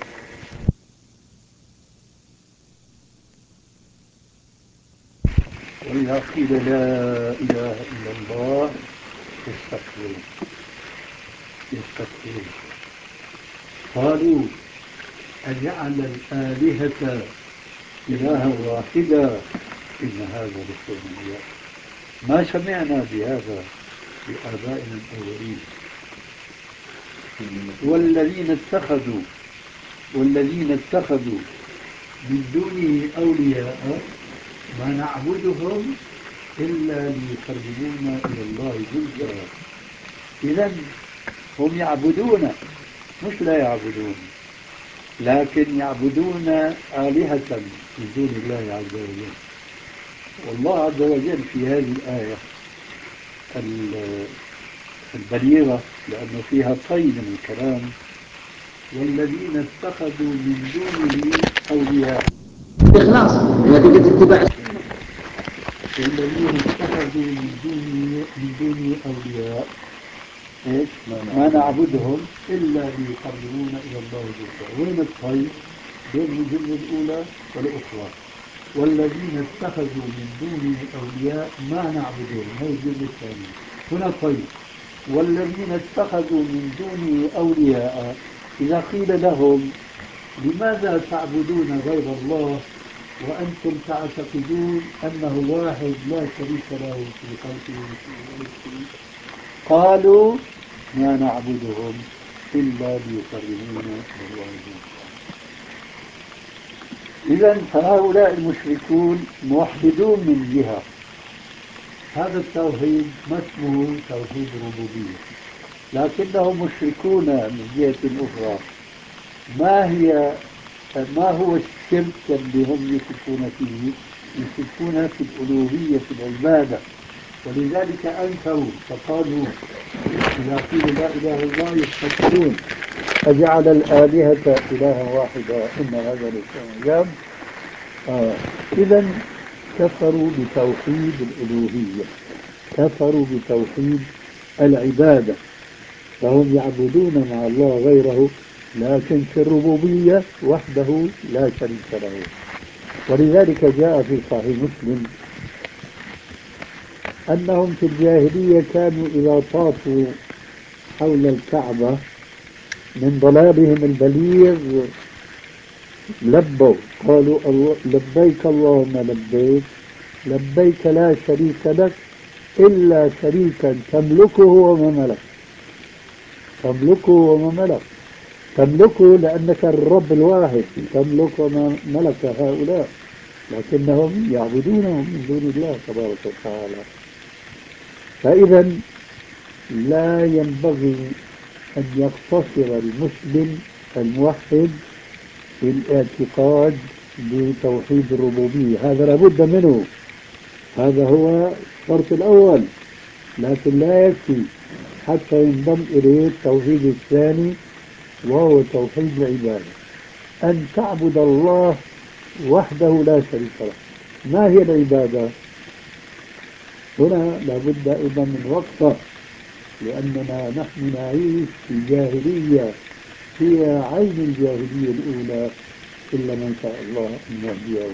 وإذا قيل لا إله إلا الله يستكبرون يستكبرون قالوا أجعل الآلهة إلها واحدا إن هذا لشيء عجاب ما سمعنا بهذا بآبائنا الأولين. والذين اتخذوا والذين اتخذوا من دونه أولياء ما نعبدهم إلا ليقربونا إلى الله زلفى. إذا هم يعبدون، مش لا يعبدون، لكن يعبدون آلهة من دون الله عز وجل. والله عز وجل في هذه الآية البليغة لأنه فيها طي من الكلام، والذين اتخذوا من دونه أولياء إخلاص نتيجة اتباع والذين اتخذوا من دونه من دونه أولياء إيش؟ ما نعبدهم إلا ليقربونا إلى الله زلفى. وين الطي بين الجملة الأولى والأخرى؟ والذين اتخذوا من دونه أولياء ما نعبدهم، هي الجملة الثانية. هنا طي والذين اتخذوا من دونه أولياء. إذا قيل لهم لماذا تعبدون غير الله وأنتم تعتقدون أنه واحد لا شريك له في خلقه وفي رزقه، قالوا ما نعبدهم إلا ليقربونا إلى الله زلفى. إذا فهؤلاء المشركون موحدون من جهة، هذا التوحيد ما اسمه توحيد الربوبية، لكنهم مشركون من جهة أخرى. ما هي ما هو الشرك اللي هم يشركون فيه؟ يشركون في الألوهية في العبادة، ولذلك أنكروا فقالوا إذا قيل لا إله إلا الله يستكبرون أجعل الآلهة إلها واحدا إن هذا لشيء عجاب. آه. إذا كفروا بتوحيد الألوهية، كفروا بتوحيد العبادة، فهم يعبدون مع الله غيره، لكن في الربوبية وحده لا شريك له. ولذلك جاء في صحيح مسلم أنهم في الجاهلية كانوا إذا طافوا حول الكعبة من ضلالهم البليغ لبوا قالوا لبيك اللهم لبيك، لبيك لا شريك لك إلا شريكا تملكه وما ملك، تملكه وما ملك، تملكه لأنك الرب الواحد، تملك وما ملك هؤلاء، لكنهم يعبدونه من دون الله تبارك وتعالى. فإذا لا ينبغي أن يقتصر المسلم الموحد في الاعتقاد بتوحيد الربوبية، هذا لابد منه، هذا هو الشرط الأول، لكن لا يكفي حتى ينضم إليه التوحيد الثاني وهو توحيد العبادة، أن تعبد الله وحده لا شريك له. ما هي العبادة؟ هنا لابد أيضا من وقفة، لأننا نحن نعيش في جاهلية هي عين الجاهلية الأولى، إلا من شاء الله أن يهديه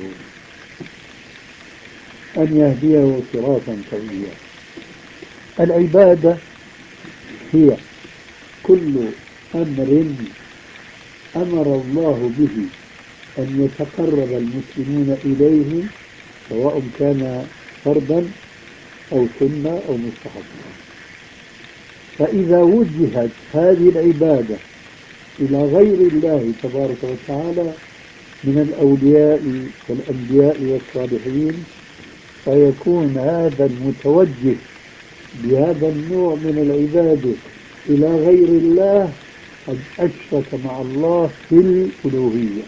أن يهديه صراطا سويا. العبادة هي كل أمر أمر الله به أن يتقرب المسلمون إليه، سواء كان فرضا أو سنة أو مستحب. فإذا وجهت هذه العبادة إلى غير الله تبارك وتعالى من الأولياء والأنبياء والصالحين، فيكون هذا المتوجه بهذا النوع من العبادة إلى غير الله قد أشرك مع الله في الألوهية،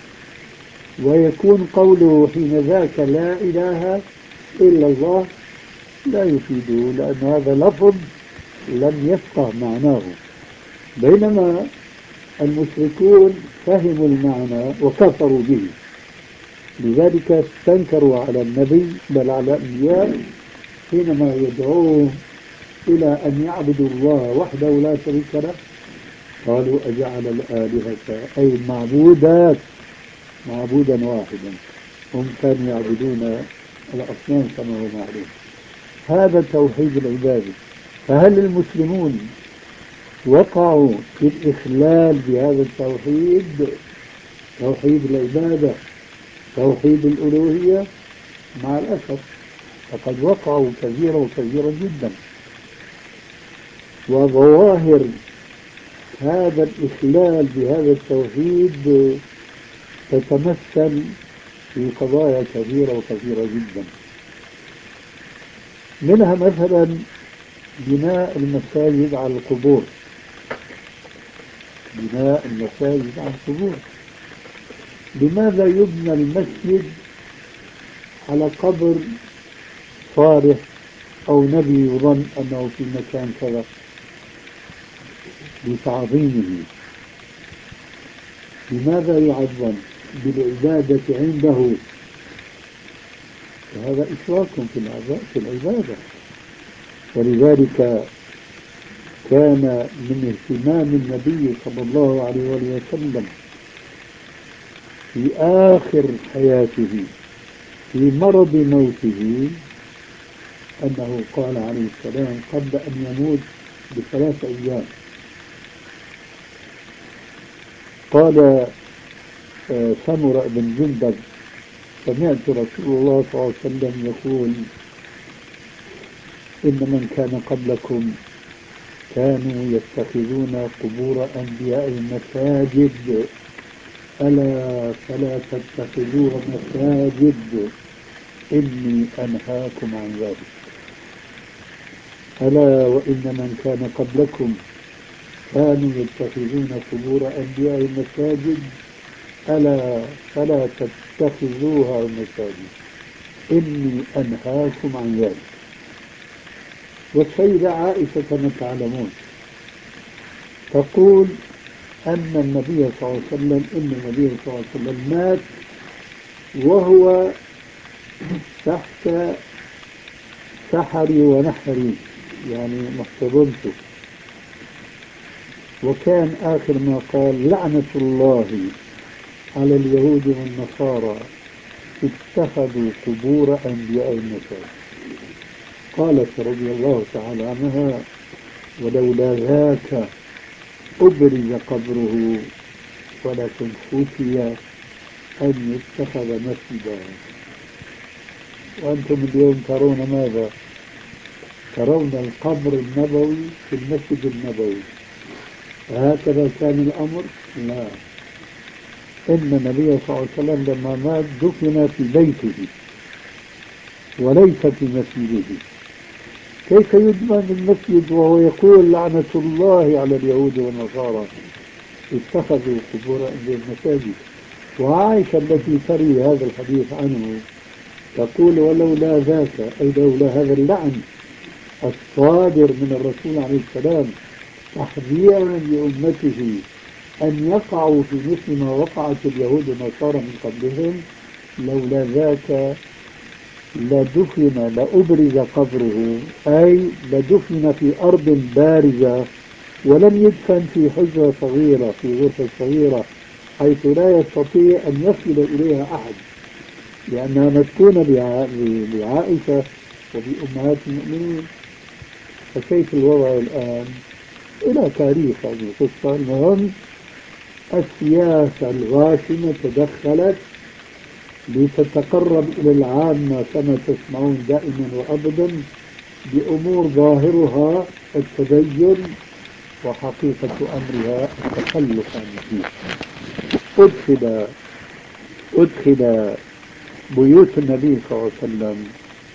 ويكون قوله حين ذاك لا إله إلا الله لا يفيده، لأن هذا لفظ لم يفقه معناه، بينما المشركون فهموا المعنى وكفروا به، لذلك استنكروا على النبي بل على الأنبياء حينما يدعوهم إلى أن يعبدوا الله وحده لا شريك له، قالوا أجعل الآلهة أي المعبودات معبودا واحدا، هم كانوا يعبدون الأصنام كما هو معروف. هذا توحيد العبادة. فهل المسلمون وقعوا في الإخلال بهذا التوحيد، توحيد العبادة، توحيد الألوهية؟ مع الأسف فقد وقعوا كثيرا وكثيرا جدا. وظواهر هذا الإخلال بهذا التوحيد تتمثل في قضايا كثيرة وكثيرة جدا، منها مثلا بناء المساجد على القبور، بناء المساجد على القبور. لماذا يبنى المسجد على قبر صالح أو نبي يظن أنه في مكان كذا لتعظيمه؟ لماذا يعظم بالعبادة عنده؟ وهذا إشراك في العبادة. ولذلك كان من اهتمام النبي صلى الله عليه وسلم في آخر حياته في مرض موته أنه قال عليه السلام قبل أن يموت بثلاث أيام، قال سمرة بن جندب سمعت رسول الله صلى الله عليه وسلم يقول إن من كان قبلكم كانوا يتخذون قبور أنبيائهم مساجد، ألا فلا تتخذوها مساجد إني أنهاكم عن ذلك. ألا وإن من كان قبلكم كانوا يتخذون قبور أنبيائهم مساجد، ألا فلا تتخذوها مساجد إني أنهاكم عن ذلك. والسيدة عائشة كما تعلمون تقول أن النبي صلى الله عليه وسلم إن النبي صلى الله عليه وسلم مات وهو تحت سحري ونحري، يعني محتضنته، وكان آخر ما قال لعنة الله على اليهود والنصارى اتخذوا قبور أنبياء المساجد. قالت رضي الله تعالى عنها ولولا ذاك أبرز قبره ولكن خشي أن يتخذ مسجدا. وأنتم اليوم ترون ماذا؟ ترون القبر النبوي في المسجد النبوي. هكذا كان الأمر؟ لا، إن النبي صلى الله عليه وسلم لما مات دفن في بيته وليس في مسجده. كيف يدفن المسجد وهو يقول لعنة الله على اليهود والنصارى اتخذوا قبور أنبياء المساجد؟ وعائشة التي تروي هذا الحديث عنه تقول ولولا ذاك، أي لولا هذا اللعن الصادر من الرسول عليه السلام تحذيرا لأمته أن يقعوا في مثل ما وقعت اليهود والنصارى من قبلهم، لولا ذاك لدفن لأبرز قبره، أي لدفن في أرض بارزة ولم يدفن في حجرة صغيرة في غرفة صغيرة حيث لا يستطيع أن يصل إليها أحد، لأنها مسكونة بعائشة وبأمهات المؤمنين. فكيف الوضع الآن؟ إلى تاريخ هذه القصة. المهم السياسة الغاشمة تدخلت لتتقرب إلى العامة كما تسمعون دائما وأبدا بأمور ظاهرها التدين وحقيقة أمرها التخلف عن الدين. أدخل أدخل بيوت النبي صلى الله عليه وسلم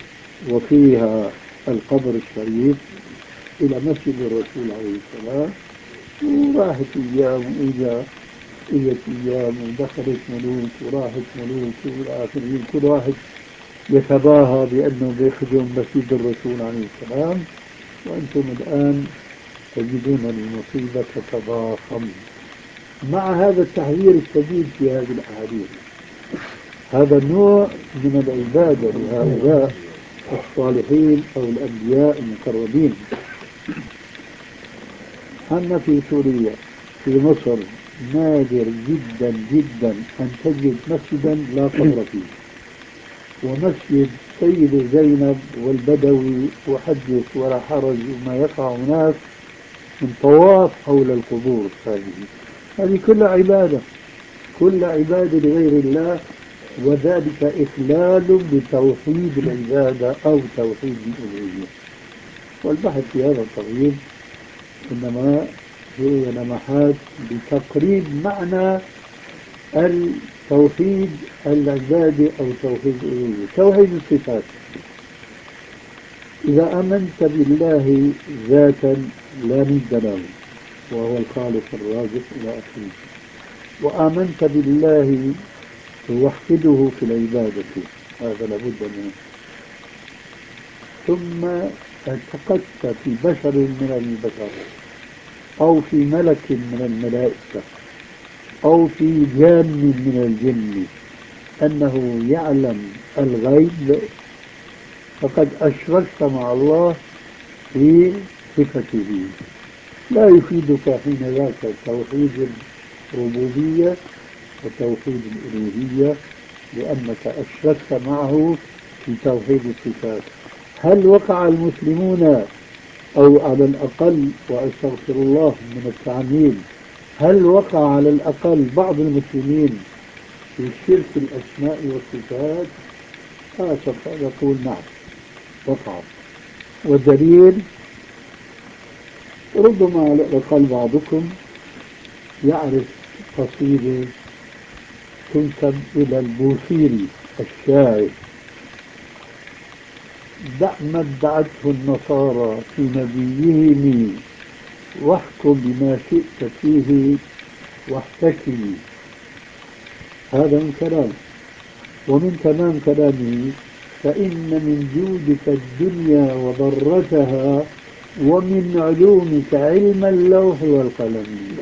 وفيها القبر الشريف إلى مسجد الرسول عليه السلام، وراحت أيام وإجا إجت أيام ودخلت ملوك وراحت ملوك والآخرين، كل واحد يتباهى بأنه بيخدم مسجد الرسول عليه السلام، وأنتم الآن تجدون المصيبة تتضاخم مع هذا التحذير الشديد في هذه الأحاديث. هذا النوع من العبادة لهؤلاء الصالحين أو الأنبياء المقربين. أما في سوريا في مصر نادر جدا جدا أن تجد مسجدا لا قبر فيه، ومسجد سيدة زينب والبدوي وحدث ولا حرج وما يقع هناك من طواف حول القبور. هذه هذه كلها عبادة، كل عبادة لغير الله، وذلك إخلال بتوحيد العبادة أو توحيد الألوهية. والبحث في هذا الطريق إنما هي لمحات بتقريب معنى التوحيد العبادي أو توحيد الألوهية. توحيد الصفات، إذا آمنت بالله ذاتا لا ند له وهو الخالق الرازق إلى آخره، وآمنت بالله توحده في العبادة، هذا لابد منه، ثم اعتقدت في بشر من البشر أو في ملك من الملائكة أو في جان من الجن أنه يعلم الغيب، فقد أشركت مع الله في صفته. لا يفيدك حين ذاك توحيد الربوبية وتوحيد الألوهية، لأنك أشركت معه في توحيد الصفات. هل وقع المسلمون أو على الأقل، وأستغفر الله من التعميم، هل وقع على الأقل بعض المسلمين في شرك الأسماء والصفات؟ آسف أقول نعم وقع. والدليل ربما على الأقل بعضكم يعرف قصيدة تنسب إلى البوصيري الشاعر: دع ما ادعته النصارى في نبيهم واحكم بما شئت فيه واحتكم. هذا من كلام. ومن تمام كلامه: فإن من جودك الدنيا وضرتها ومن علومك علم اللوح والقلم.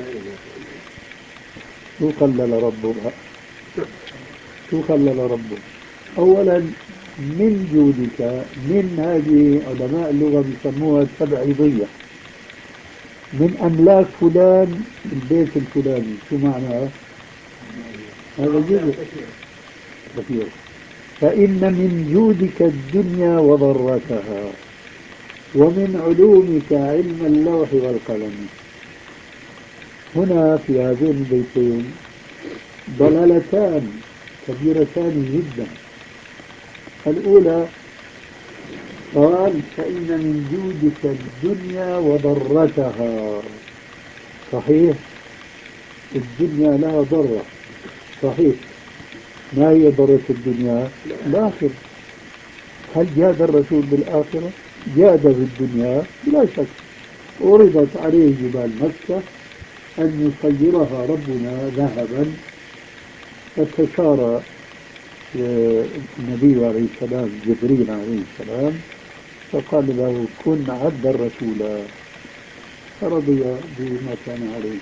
شو خلل ربه بقى؟ شو خلل ربه؟ أولا من جودك، من هذه علماء اللغة بيسموها التبعيضية، من أملاك فلان البيت الفلاني. شو معناه؟ هذا جزء كثير. فإن من جودك الدنيا وضرتها، ومن علومك علم اللوح والقلم. هنا في هذين البيتين ضلالتان كبيرتان جدا. الأولى قال فإن من جودك الدنيا وضرتها. صحيح، الدنيا لها ضرة، صحيح. ما هي ضرة الدنيا؟ الآخرة. هل جاد الرسول بالآخرة؟ جاد بالدنيا بلا شك. عرضت عليه جبال مكة أن يصيرها ربنا ذهبا، فاستشار النبي عليه السلام جبريل عليه السلام فقال له كن عبد الرسول، فرضي بما كان عليه.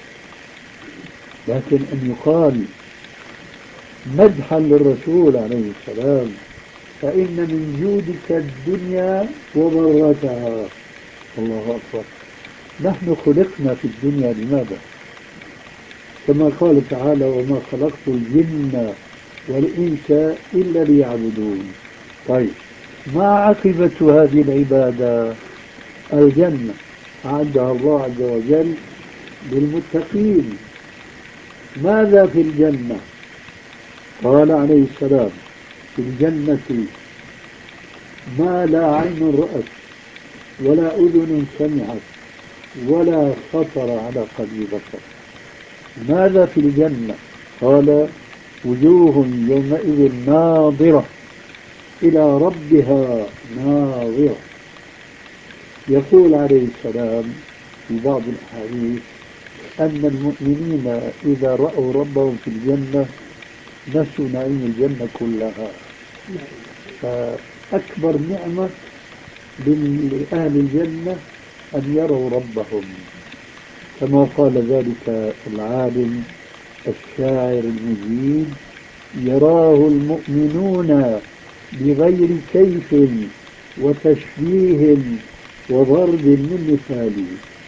لكن أن يقال مدحا للرسول عليه السلام فإن من جودك الدنيا وضرتها. الله أكبر. نحن خلقنا في الدنيا لماذا؟ كما قال تعالى وما خلقت الجن والإنس إلا ليعبدون. طيب، ما عاقبة هذه العبادة؟ الجنة أعدها الله عز وجل للمتقين. ماذا في الجنة؟ قال عليه السلام في الجنة ما لا عين رأت ولا أذن سمعت ولا خطر على قلب بشر. ماذا في الجنة؟ قال وجوه يومئذ ناظرة إلى ربها ناظرة. يقول عليه السلام في بعض الأحاديث أن المؤمنين إذا رأوا ربهم في الجنة نسوا نعيم الجنة كلها. فأكبر نعمة لأهل الجنة أن يروا ربهم، كما قال ذلك العالم الشاعر المجيد يراه المؤمنون بغير كيف وتشبيه وضرب من مثال.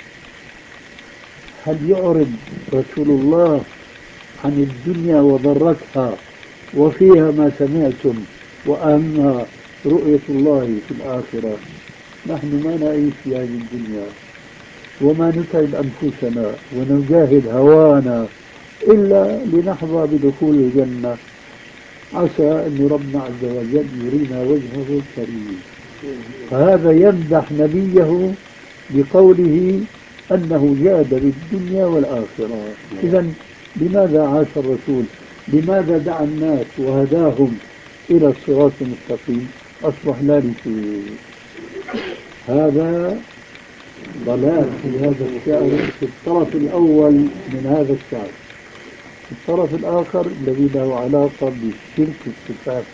هل يعرض رسول الله عن الدنيا وضرتها وفيها ما سمعتم وأما رؤية الله في الآخرة؟ نحن ما نعيش في هذه الدنيا وما نتعب أنفسنا ونجاهد هوانا إلا لنحظى بدخول الجنة. عسى أن ربنا عز وجل يرينا وجهه الكريم. فهذا يمدح نبيه بقوله أنه جاد بالدنيا والآخرة. إذا لماذا عاش الرسول؟ لماذا دعا الناس وهداهم إلى الصراط المستقيم؟ أصبح لا لشيء. هذا ضلال في هذا الشعر في الطرف الأول من هذا الشعر. في الطرف الآخر الذي له علاقة بالشرك الصفات.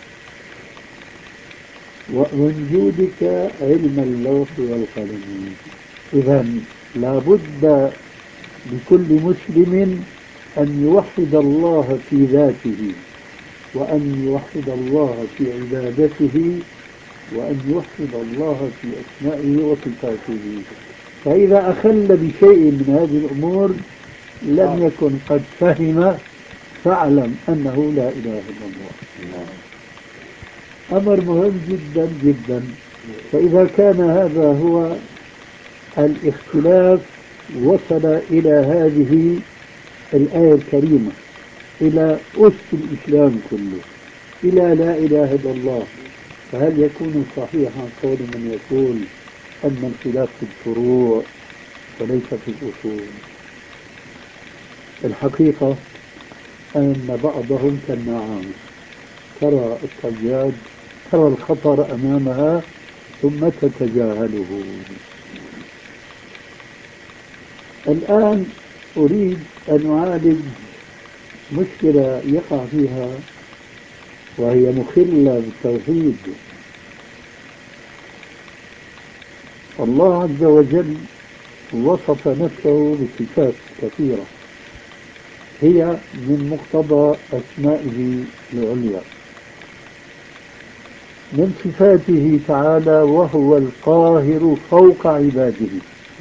ومن جودك علم اللوح والقلم. إذا لابد لكل مسلم أن يوحد الله في ذاته، وأن يوحد الله في عبادته، وأن يوحد الله في أسمائه وصفاته. فإذا أخل بشيء من هذه الأمور لم يكن قد فهم، فاعلم أنه لا إله إلا الله. أمر مهم جدا جدا. فإذا كان هذا هو الاختلاف وصل إلى هذه الآية الكريمة، إلى أس الإسلام كله، إلى لا إله إلا الله، فهل يكون صحيحا قول من يقول أن الخلاف في الفروع وليس في الأصول؟ الحقيقة أن بعضهم كالنعام ترى الصياد ترى الخطر أمامها ثم تتجاهله. الآن أريد أن أعالج مشكلة يقع فيها وهي مخلة بالتوحيد. الله عز وجل وصف نفسه بصفات كثيرة هي من مقتضى أسمائه العليا. من صفاته تعالى وهو القاهر فوق عباده،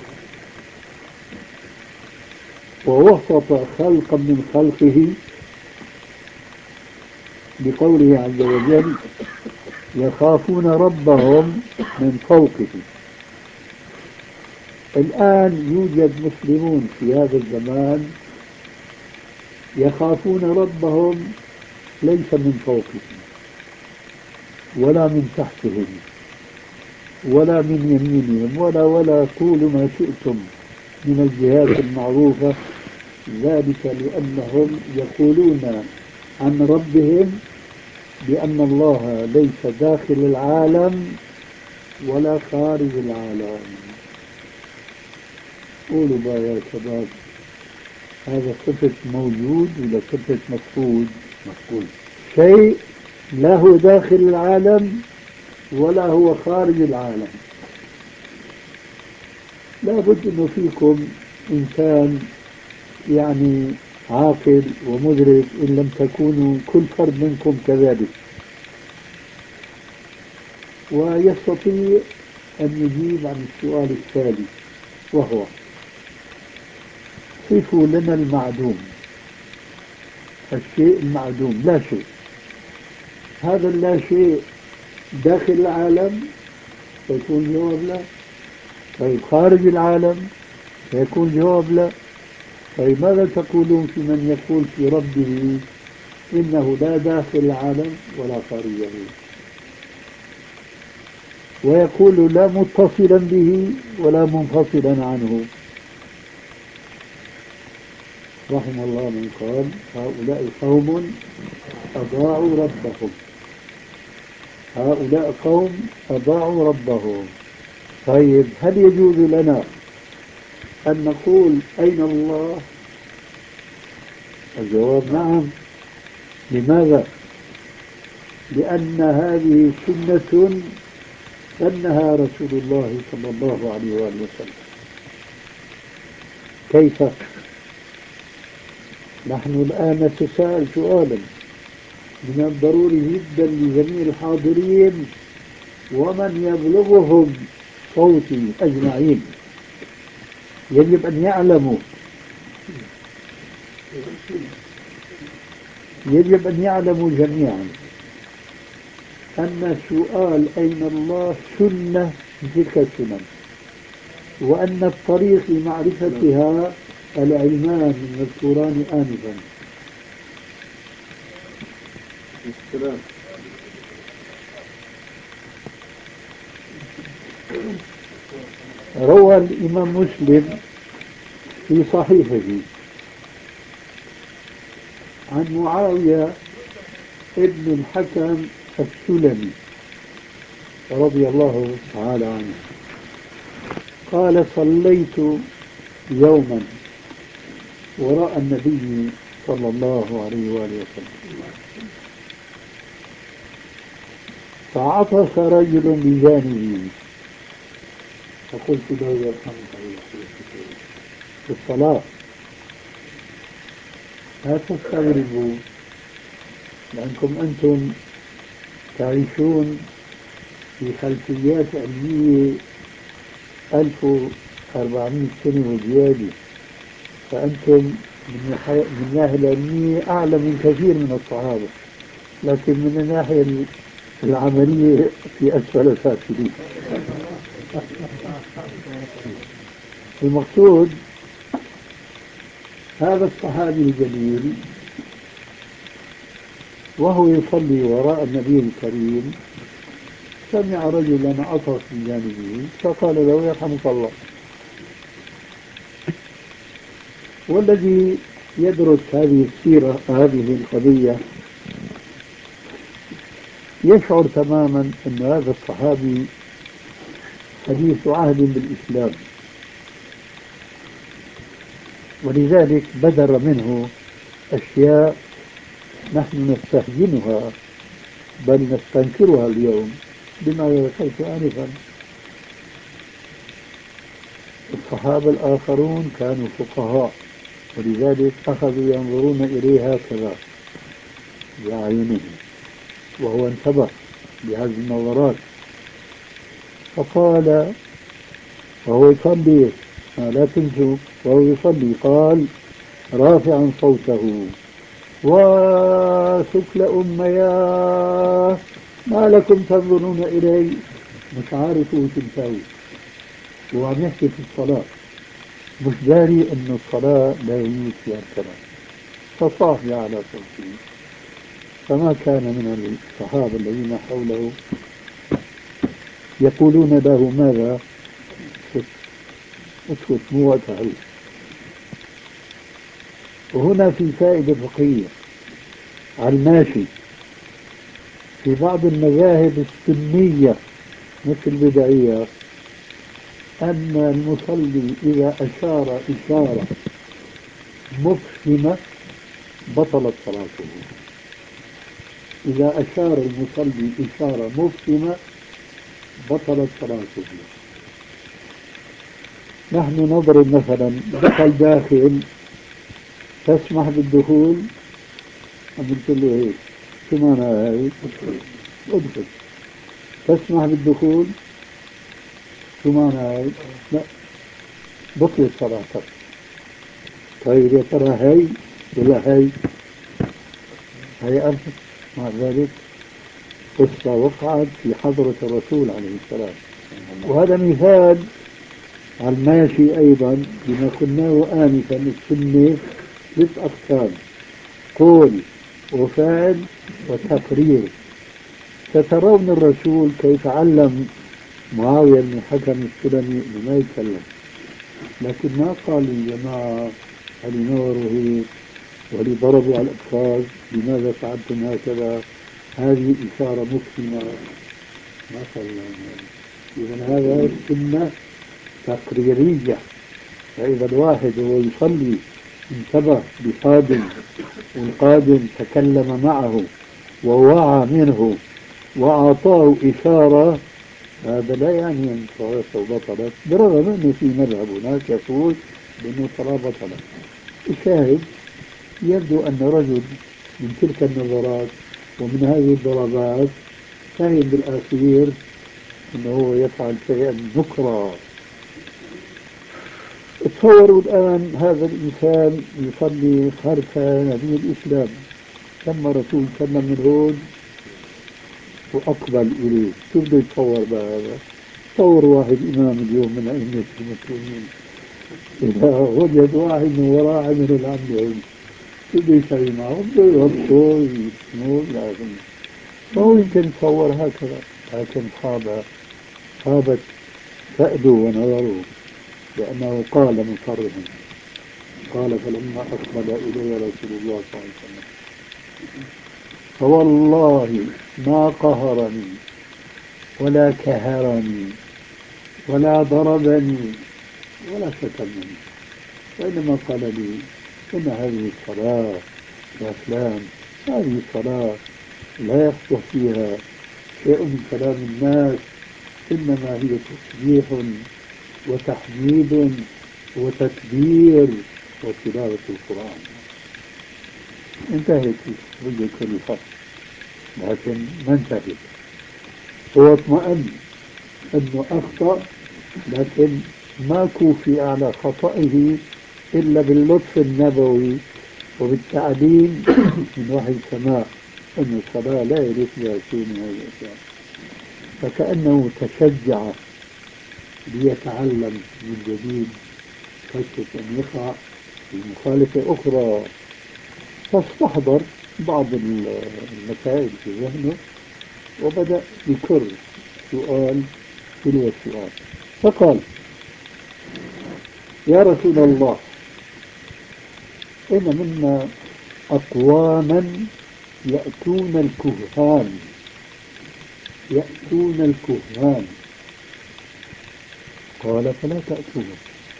ووصف خلقا من خلقه بقوله عز وجل يخافون ربهم من فوقهم. الآن يوجد مسلمون في هذا الزمان يخافون ربهم ليس من فوقهم ولا من تحتهم ولا من يمينهم ولا ولا قولوا ما شئتم من الجهات المعروفة، ذلك لأنهم يقولون عن ربهم بأن الله ليس داخل العالم ولا خارج العالم. قولوا بقى يا شباب، هذا صفة موجود ولا صفة مفقود؟ مفقود. شيء لا هو داخل العالم ولا هو خارج العالم. لا بد أنه فيكم إنسان يعني عاقل ومدرك، إن لم تكونوا كل فرد منكم كذلك، ويستطيع أن يجيب عن السؤال التالي، وهو صفوا لنا المعدوم، الشيء المعدوم لا شيء. هذا اللا شيء داخل العالم فيكون جواب لا. طيب خارج العالم فيكون جواب لا. طيب ماذا تقولون في من يقول في ربه إنه لا داخل العالم ولا خارجه، ويقول لا متصلا به ولا منفصلا عنه؟ رحم الله من قال هؤلاء قوم أضاعوا ربهم، هؤلاء قوم أضاعوا ربهم. طيب هل يجوز لنا أن نقول أين الله؟ الجواب نعم. لماذا؟ لأن هذه سنة سنها رسول الله صلى الله عليه وآله وسلم. كيف؟ نحن الآن نتساءل سؤالا من الضروري جدا لجميع الحاضرين ومن يبلغهم صوتي أجمعين، يجب أن يعلموا يجب أن يعلموا جميعا أن سؤال أين الله سنة من تلك السنن، وأن الطريق لمعرفتها العلمان المذكوران آنفا. روى الإمام مسلم في صحيحه عن معاوية ابن الحكم السلمي رضي الله تعالى عنه قال صليت يوما وراء النبي صلى الله عليه وآله وسلم فعطس رجل بجانبي فقلت له يرحمك الله في الصلاة لا تستغربوا، لأنكم أنتم تعيشون في خلفيات علمية ألف وأربعمائة سنة وزيادة، فأنتم من الناحية العلمية أعلى من كثير من الصحابة، لكن من الناحية العملية في أسفل سافلين. المقصود هذا الصحابي الجليل وهو يصلي وراء النبي الكريم سمع رجلا عطس بجانبه فقال له يرحمك الله. والذي يدرس هذه السيرة هذه القضية يشعر تماما أن هذا الصحابي حديث عهد بالإسلام، ولذلك بدر منه أشياء نحن نستهجنها بل نستنكرها اليوم بما ذكرت آنفا. الصحابة الآخرون كانوا فقهاء، ولذلك أخذوا ينظرون إليه هكذا بأعينهم، وهو انتبه بهذه النظرات فقال، وهو يصلي، لا تنسوا وهو يصلي، قال رافعا صوته: وثكل أمياه ما لكم تنظرون إلي؟ مش عارف وش مساوي، وعم يحكي في الصلاة، مش داري أن الصلاة لا يجوز فيها الكلام، فصاح على صوته. فما كان من الصحابة الذين حوله يقولون له ماذا؟ اسكت مو وقتها. وهنا في فائدة فقهية على الماشي في بعض المذاهب السنية مثل البدعية، أن المصلي إذا أشار إشارة مفهمة بطلت صلاته. إذا أشار المصلي إشارة مفهمة بطلت صلاته. نحن نضرب مثلا دخل داخل تسمح بالدخول، قلت له هيك شو معنى هاي؟ ادخل. تسمح بالدخول، شو معنى هاي؟ لا، بطلت صلاتك. طيب يا ترى هاي ولا هاي؟ هاي أنت مع ذلك قصة وقعت في حضرة الرسول عليه السلام. وهذا مثال على الماشي أيضا بما قلناه آنفا. السنة ثلاث أقسام: قول وفعل وتقرير. سترون الرسول كيف علم معاوية بن الحكم السلمي انه ما يتكلم، لكن ما قال للجماعة هل نوروا هيك وهل ضربوا على الأبخاذ لماذا فعلتم هكذا، هذه إشارة مفهمة، ما قال لهم. إذا هذا سنة تقريرية. فإذا الواحد وهو يصلي انتبه بقادم والقادم تكلم معه ووعى منه وأعطاه إشارة، هذا لا يعني أن صلاته بطلت، برغم أنه في مذهب هناك يقول بأنه صلاة بطلت. الشاهد يبدو أن رجل من تلك النظرات ومن هذه الضربات فهم بالأخير أنه هو يفعل شيئا نكرا. تصوروا الآن هذا الإنسان يصلي خلف نبي الإسلام، ثم رسول سلم من هون وأقبل إليه، شو بده يتصور بهذا؟ تصور واحد إمام اليوم من أئمة المسلمين إذا وجد واحد من وراء عمل العمل، شو بده يسوي معه؟ بده يربطه يسموه لازم. فهو يمكن يتصور هكذا، لكن خاب خابت فأده ونظره، لأنه قال مصرحا، قال فلما أقبل إلي رسول الله صلى الله عليه وسلم فوالله ما قهرني ولا كهرني ولا ضربني ولا شتمني، وإنما قال لي إن هذه الصلاة يا فلان، هذه الصلاة لا يصلح فيها شيء من كلام الناس، إنما هي تسبيح وتحميد وتكبير وتلاوة القرآن. انتهت بذكر الفصل، لكن ما انتهت. هو اطمئن انه اخطأ، لكن ما كوفي على خطئه الا باللطف النبوي وبالتعليم من وحي السماء ان الصلاة لا يليق بها شيء من هذه الاشياء، فكأنه تشجع ليتعلم من جديد، خشية أن يقع في مخالفة أخرى، فاستحضر بعض المسائل في ذهنه وبدأ يكر سؤال تلو السؤال، فقال: يا رسول الله، إن منا أقواما يأتون الكهان يأتون الكهان قال: فلا تأتوهم.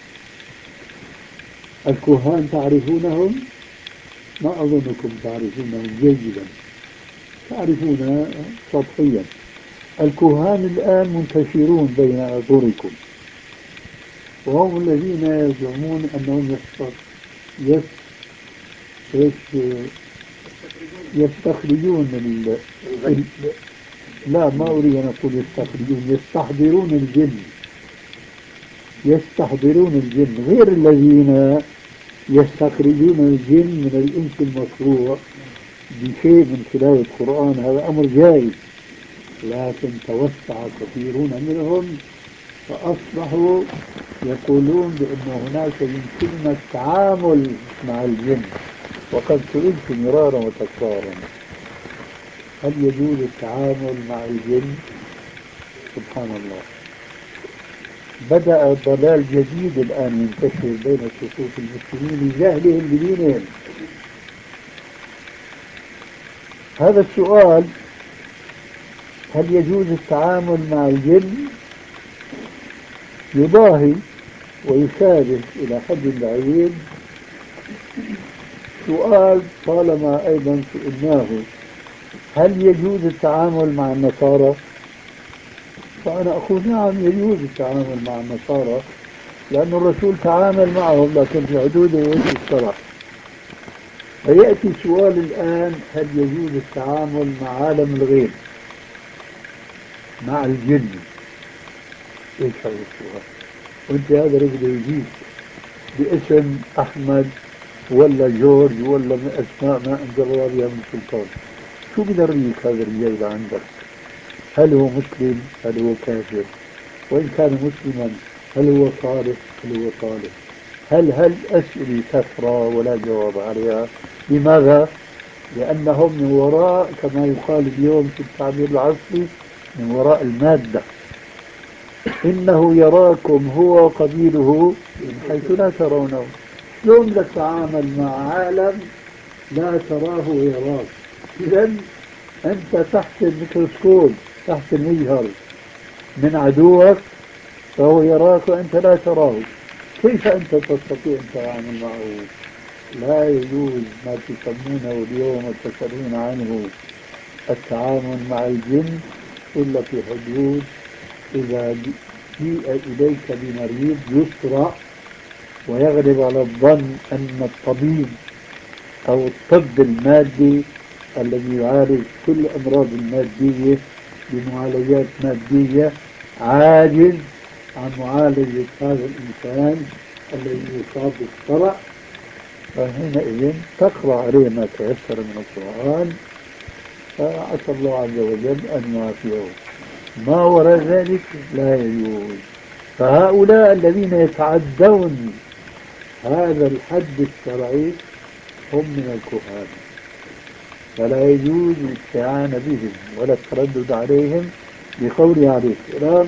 الكهان تعرفونهم؟ ما أظنكم تعرفونهم جيدا، تعرفون سطحيا. الكهان الآن منتشرون بين أظهركم، وهم الذين يزعمون أنهم يست... يس... يس... يستخرجون ال... ال... لا ما أريد أن أقول يستخرجون، يستحضرون الجن، يستحضرون الجن، غير الذين يستخرجون الجن من الإنس المشروع بشيء من خلال القرآن. هذا أمر جائز، لكن توسع كثيرون منهم فأصبحوا يقولون بأن هناك يمكننا التعامل مع الجن. وقد سئلت مرارا وتكرارا هل يجوز التعامل مع الجن؟ سبحان الله، بدأ ضلال جديد الآن ينتشر بين صفوف المسلمين لجهلهم بدينهم. هذا السؤال، هل يجوز التعامل مع الجن، يضاهي ويشابه إلى حد بعيد سؤال طالما أيضا سئلناه هل يجوز التعامل مع النصارى؟ فأنا أقول نعم يجوز التعامل مع النصارى، لأن الرسول تعامل معهم لكن في حدود الشرع. فيأتي سؤال الآن، هل يجوز التعامل مع عالم الغيب، مع الجن؟ ايش هذا السؤال؟ وانت هذا رجل يجيك باسم أحمد ولا جورج ولا من أسماء ما أنزل الله بها من سلطان، شو بدريك هذا الرجال عندك؟ هل هو مسلم؟ هل هو كافر؟ وإن كان مسلما هل هو صالح؟ هل هو صالح؟ هل هل أسئلة كثرة ولا جواب عليها. لماذا؟ لأنهم من وراء، كما يقال اليوم في التعبير العصري، من وراء المادة. إنه يراكم هو وقبيله من حيث لا ترونه. شلون بدك تتعامل مع عالم لا تراه ويراك؟ إذا أنت تحت الميكروسكوب، تحت المجهر من عدوك، فهو يراك وأنت لا تراه. كيف أنت تستطيع أن تتعامل معه؟ لا يجوز ما تسمونه اليوم وتسألون عنه التعامل مع الجن إلا في حدود إذا جيء إليك بمريض يسرع ويغلب على الظن أن الطبيب أو الطب المادي الذي يعالج كل الأمراض المادية بمعالجات مادية عاجز عن معالجة هذا الإنسان الذي يصاب بالصرع، فحينئذ تقرأ عليه ما تيسر من القرآن، فعسى الله عز وجل أن يعافيه. ما وراء ذلك لا يجوز. فهؤلاء الذين يتعدون هذا الحد الشرعي هم من الكهان، فلا يجوز الاستعانة بهم ولا التردد عليهم، بقوله عليه السلام: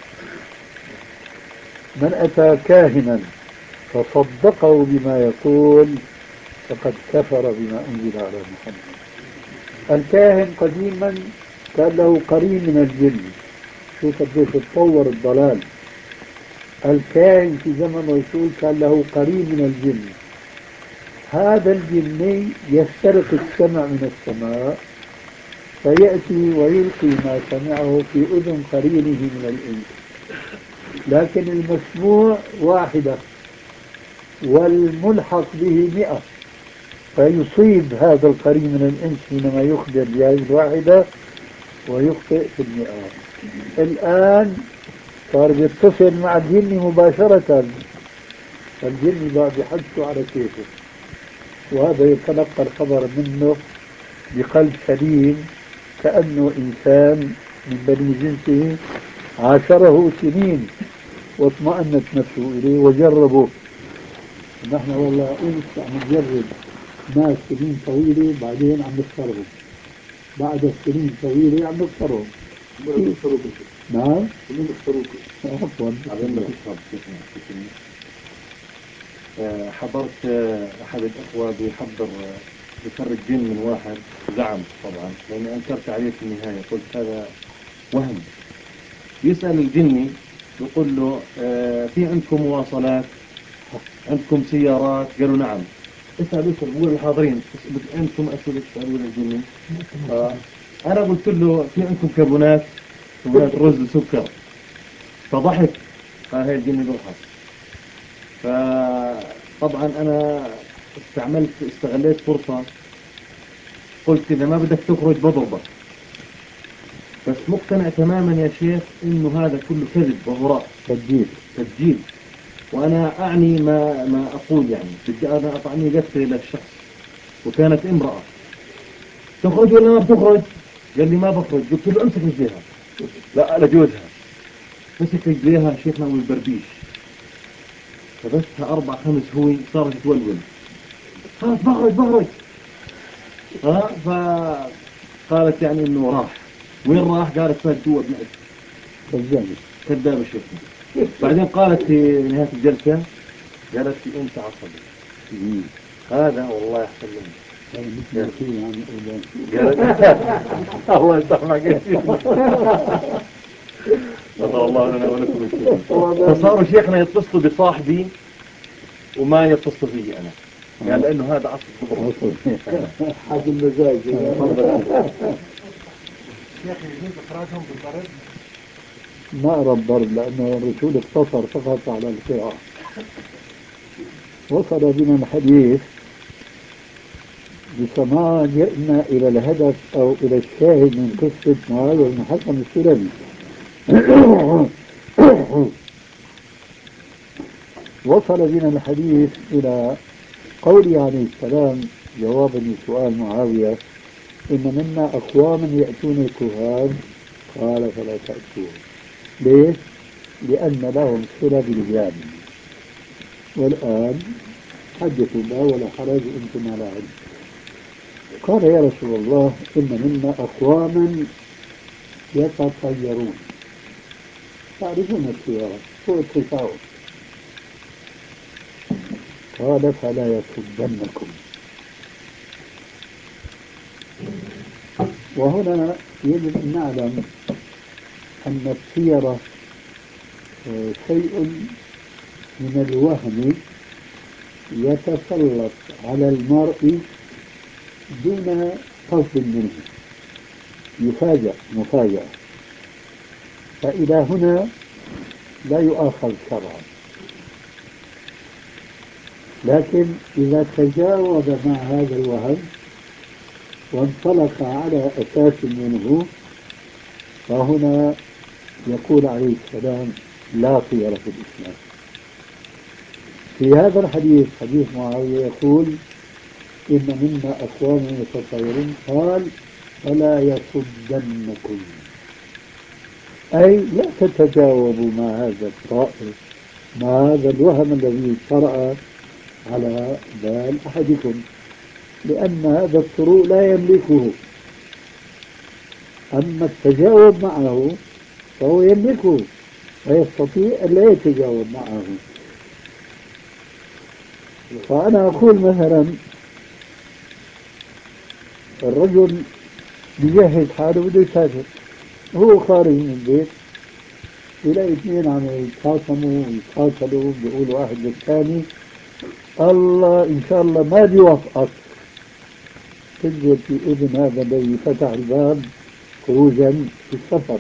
من أتى كاهنا فصدقه بما يقول فقد كفر بما أنزل على محمد. الكاهن قديما كان له قرين من الجن، شوف قديش تطور الضلال. الكاهن في زمن الرسول كان له قرين من الجن. هذا الجني يسترق السمع من السماء فيأتي ويلقي ما سمعه في أذن قرينه من الإنس، لكن المسموع واحدة والملحق به مئة، فيصيب هذا القرين من الإنس حينما يخبر بهذه الواحدة ويخطئ في المئات. الآن صار يتصل مع الجن مباشرة، فالجن بقى بيحدثوا على كيفه، وهذا يتلقى الخبر منه بقلب سليم كأنه إنسان من بني جنسه عاشره سنين واطمأنت نفسه إليه وجربه. نحن والله أنت عم نجرب ناس سنين طويلة بعدين عم نختارهم، بعد سنين طويلة عم نختارهم. نعم من اختاروكم؟ عفوا حضرت أحد الأخوة بيحضر بيخرج جن من واحد، زعم طبعا لأني أنكرت عليه في النهاية، قلت هذا وهم. يسأل الجني يقول له اه في عندكم مواصلات، عندكم سيارات؟ قالوا نعم. اسأل اسأل هو الحاضرين عندكم أسئلة تسألوا الجني؟ آه. أنا قلت له في عندكم كربونات، كربونات رز وسكر، فضحك. فهي الجني بيضحك فطبعا أنا استعملت استغليت فرصة، قلت إذا ما بدك تخرج بضربك، بس مقتنع تماما يا شيخ إنه هذا كله كذب وهراء، تسجيل تسجيل. وأنا أعني ما ما أقول، يعني بدي أنا أطعني قتل إلى الشخص، وكانت امرأة. تخرج ولا ما بتخرج؟ قال لي ما بخرج. قلت له امسك رجليها. لا لجوزها. مسك رجليها شيخنا والبربيش، لبستها أربع خمس هوي، صارت تولول. خلاص بخرج بخرج. ها فقالت يعني إنه راح. وين راح؟ قالت فات جوا بنعد. كذابة كذابة شيخنا. بعدين قالت في نهاية الجلسة، قالت لي أنت عصبي. هذا والله يحسن مني. يعني مثل ما فيه عن الله يسامحك. غفر الله لنا ولكم الشيخ. فصاروا شيخنا يتصلوا بصاحبي وما يتصلوا بي أنا، يعني لأنه هذا عصب ضبط. حد المزاج. شيخ يجوز إخراجهم بالضرب؟ ما أرى الضرب، لأنه الرسول اقتصر فقط على القراءة. وصل بنا الحديث بسماع جئنا إلى الهدف أو إلى الشاهد من قصة معاذ بن حكم السلمي. وصل بنا الحديث إلى قوله عليه السلام جوابا لسؤال معاوية: إن منا أقواما يأتون الكهان، قال فلا تأتون. ليش؟ لأن لهم صلة بالجان. والآن حدثوا ما ولا حرج أنتم على علم. قال يا رسول الله: إن منا أقواما يتطيرون. تعرفون الطيران هو التفاؤل. قال فلا يصدنكم. وهنا يجب أن نعلم أن السيرة شيء من الوهم يتسلط على المرء دون قصد منه، يفاجأ مفاجأة، فإلى هنا لا يؤاخذ شرعا. لكن إذا تجاوز مع هذا الوهم وانطلق على أساس منه، فهنا يقول عليه السلام: لا طيرة في الإسلام. في هذا الحديث حديث معاوية يقول: إن منا أقوام يتطيرون، قال فلا يصدنكم، أي لا تتجاوبوا مع هذا الطائر، مع هذا الوهم الذي طرأ على بال أحدكم، لأن هذا الطروء لا يملكه. أما التجاوب معه فهو يملكه ويستطيع أن لا يتجاوب معه. فأنا أقول مثلا الرجل بيجهز حاله بده يسافر، هو خارج من البيت يلاقي اثنين عم يتخاصموا ويتقاتلوا، بيقولوا واحد للثاني: الله إن شاء الله ما بيوافقك. تنزل في أذن هذا الذي فتح الباب خروجا في السفر،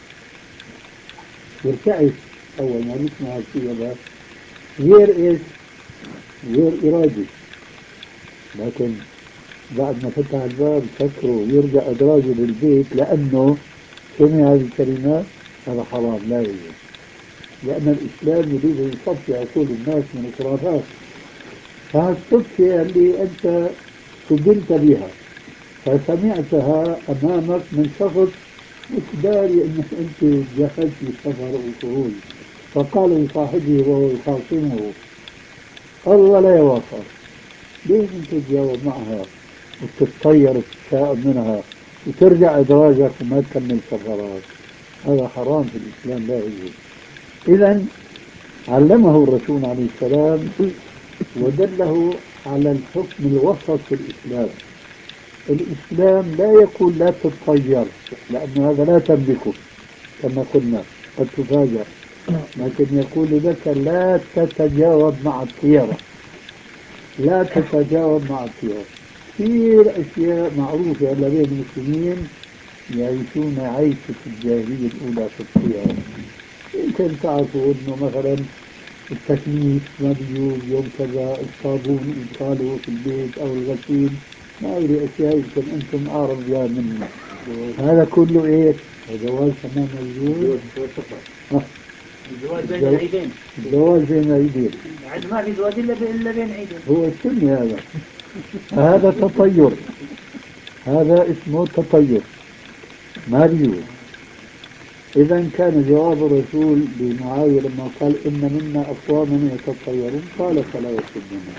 يرتعش أول ما يسمع الشيء هذا، غير إيش؟ غير إرادي. لكن بعد ما فتح الباب فكروا يرجع أدراجه للبيت، لأنه سمع هذه الكلمات. هذا حرام، لا يجوز، لأن الإسلام يريد أن يصفي عقول الناس من الخرافات. فهالصدفة اللي أنت سجلت بها فسمعتها أمامك من شخص مش داري أنك أنت جهزت للسفر والخروج، فقال لصاحبه وهو يخاصمه: الله لا يوافق، ليش أنت تتجاوب معها وتتطير وتتشائم منها وترجع إدراجك وما تكمل سفرات؟ هذا حرام في الإسلام، لا يجوز. إذا علمه الرسول عليه السلام ودله على الحكم الوسط في الإسلام. الإسلام لا يقول لا تتطير، لأن هذا لا تملكه كما قلنا، قد تفاجأ، لكن يقول لك لا تتجاوب مع الطيرة، لا تتجاوب مع الطيرة. كثير أشياء معروفة هلا بين المسلمين يعيشون عيشة الجاهلية الأولى في الطيرة. يمكن تعرفوا أنه مثلا التكليف ما بيجوز يوم كذا، الصابون إدخاله في البيت أو الغسيل، ما أدري أشياء يمكن أنتم أعرف بها مني. هذا كله إيه؟ الزواج كمان موجود. الزواج بين العيدين. الزواج بين العيدين. يعني ما في زواج إلا إلا بين عيدين. هو السني هذا. هذا تطير، هذا اسمه تطير، ما بيجوز. إذا كان جواب الرسول لمعاوية لما قال إن منا أقواما يتطيرون قال فلا يسبون.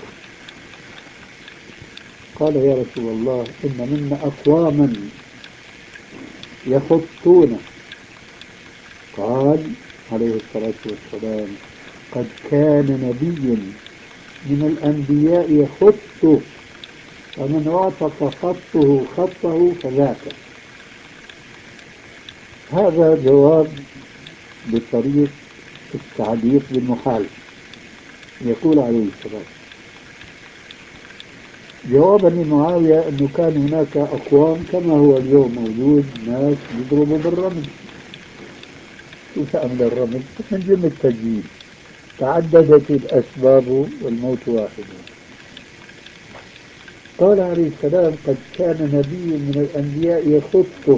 قال يا رسول الله إن منا أقواما يخطون. قال عليه الصلاة والسلام قد كان نبي من الأنبياء يخط، فمن وافق خطه خطه فذاك. هذا جواب بطريق التعليق بالمخالف. يقول عليه الصلاة جوابا لمعاوية أنه كان هناك أقوام كما هو اليوم موجود ناس يضربوا بالرمل. شو شأن الرمل؟ من جملة التجديد تعددت الأسباب والموت واحد. قال عليه السلام قد كان نبي من الأنبياء يخطه،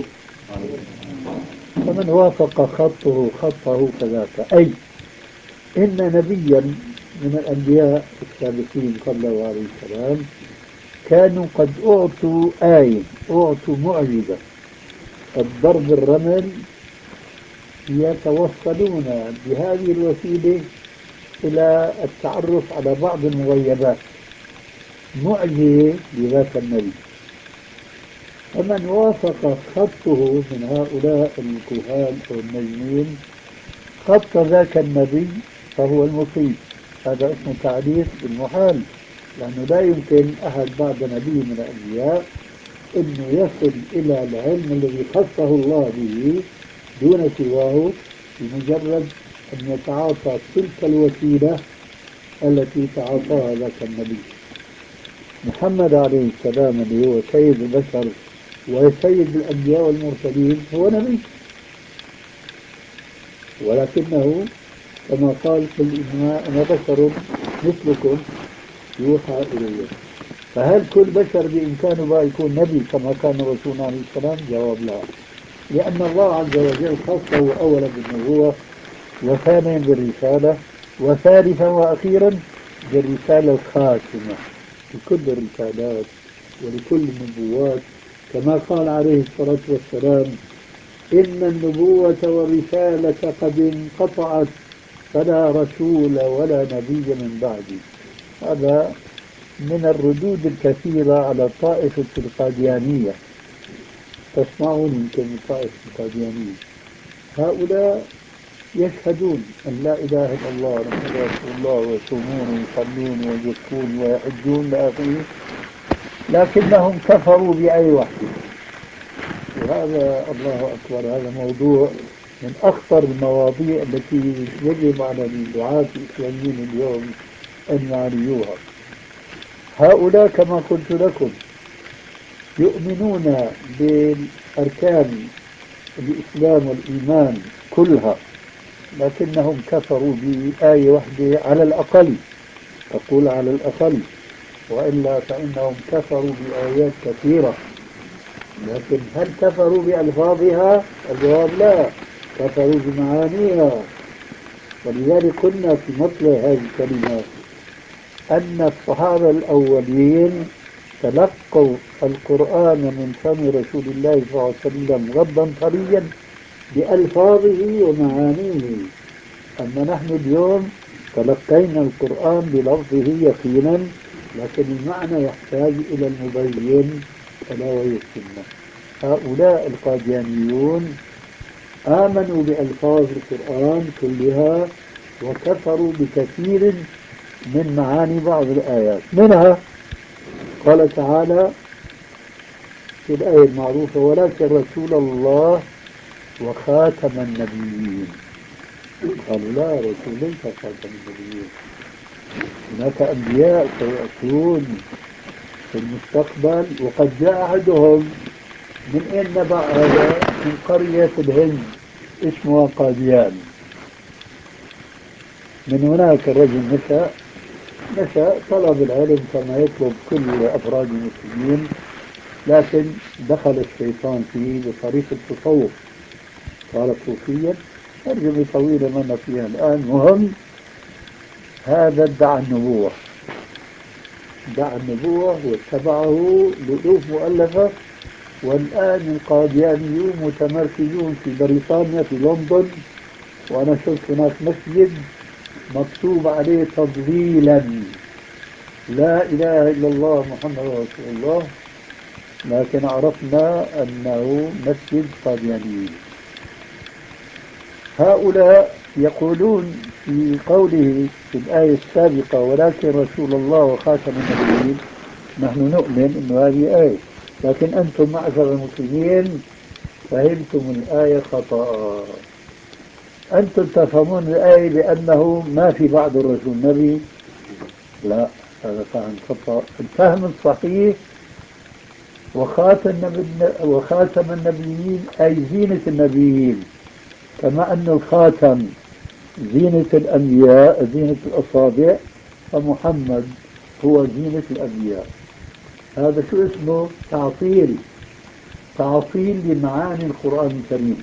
فمن وافق خطه خطه فذاك. أي إن نبيا من الأنبياء السابقين قبله عليه السلام كانوا قد أعطوا آية، أعطوا معجزة الضرب الرمل، يتوصلون بهذه الوسيلة إلى التعرف على بعض المغيبات، معجزة لذاك النبي. فمن وافق خطه من هؤلاء الكهان أو النجمين خط ذاك النبي فهو المصيب. هذا اسمه تعريف بالمحال، لأنه لا يمكن أحد بعد نبي من الأنبياء أنه يصل إلى العلم الذي خصه الله به دون سواه بمجرد أن يتعاطى تلك الوسيلة التي تعاطاها ذاك النبي. محمد عليه السلام اللي هو سيد البشر وسيد الأنبياء والمرسلين هو نبي، ولكنه كما قال قل إنما أنا بشر مثلكم يوحى إلي. فهل كل بشر بإمكانه بقى يكون نبي كما كان رسولنا عليه السلام؟ جواب لا، لأن الله عز وجل خصه أولا بالنبوة، وثانيا بالرسالة، وثالثا وأخيرا بالرسالة الخاتمة لكل الرسالات ولكل النبوات، كما قال عليه الصلاة والسلام إن النبوة والرسالة قد انقطعت فلا رسول ولا نبي من بعدي. هذا من الردود الكثيرة على طائفة القاديانية، تسمعون يمكن من طائفة القاديانية. هؤلاء يشهدون أن لا إله إلا الله محمد رسول الله ويصومون ويصلون ويزكون ويحجون لآخره، لكنهم كفروا بأي وحده. وهذا الله أكبر، هذا موضوع من أخطر المواضيع التي يجب على الدعاة الإسلاميين اليوم أن يعرفوها. هؤلاء كما قلت لكم يؤمنون بالأركان الإسلام والإيمان كلها، لكنهم كفروا بآية واحدة على الأقل، تقول على الأقل، وإلا فإنهم كفروا بآيات كثيرة. لكن هل كفروا بألفاظها؟ الجواب لا، كفروا بمعانيها. ولذلك قلنا في مطلع هذه الكلمات أن الصحابة الأولين تلقوا القرآن من فم رسول الله صلى الله عليه وسلم غضا طريا بألفاظه ومعانيه. أما نحن اليوم تلقينا القرآن بلفظه يقينا، لكن المعنى يحتاج إلى المبين ألا وهي السنة. هؤلاء القاديانيون آمنوا بألفاظ القرآن كلها وكفروا بكثير من معاني بعض الآيات. منها قال تعالى في الآية المعروفة ولكن رسول الله وخاتم النبيين. قالوا لا، رسول ليس خاتم النبيين، هناك أنبياء سيأتون في المستقبل وقد جاء أحدهم. من أين نبع هذا؟ من قرية في الهند اسمها قاديان. من هناك الرجل نشأ نشأ طلب العلم كما يطلب كل أفراد المسلمين، لكن دخل الشيطان فيه بطريق التصوف، صار صوفيا. ترجمة طويلة ما فيها الآن. مهم، هذا ادعى النبوة، ادعى النبوة واتبعه بألوف مؤلفة، والآن القاديانيون متمركزون في بريطانيا في لندن، وأنا شفت هناك مسجد مكتوب عليه تضليلا لا إله إلا الله محمد رسول الله، لكن عرفنا أنه مسجد قادياني. هؤلاء يقولون في قوله في الآية السابقة ولكن رسول الله وخاتم النبيين، نحن نؤمن أن هذه آية، لكن أنتم معشر المسلمين فهمتم الآية خطأ. أنتم تفهمون الآية بأنه ما في بعد الرسول نبي، لا، هذا فهم خطأ. الفهم الصحيح وخاتم وخاتم النبيين أي زينة النبيين، كما أن الخاتم زينة الأنبياء، زينة الأصابع، فمحمد هو زينة الأنبياء. هذا شو اسمه؟ تعطيل، تعطيل لمعاني القرآن الكريم.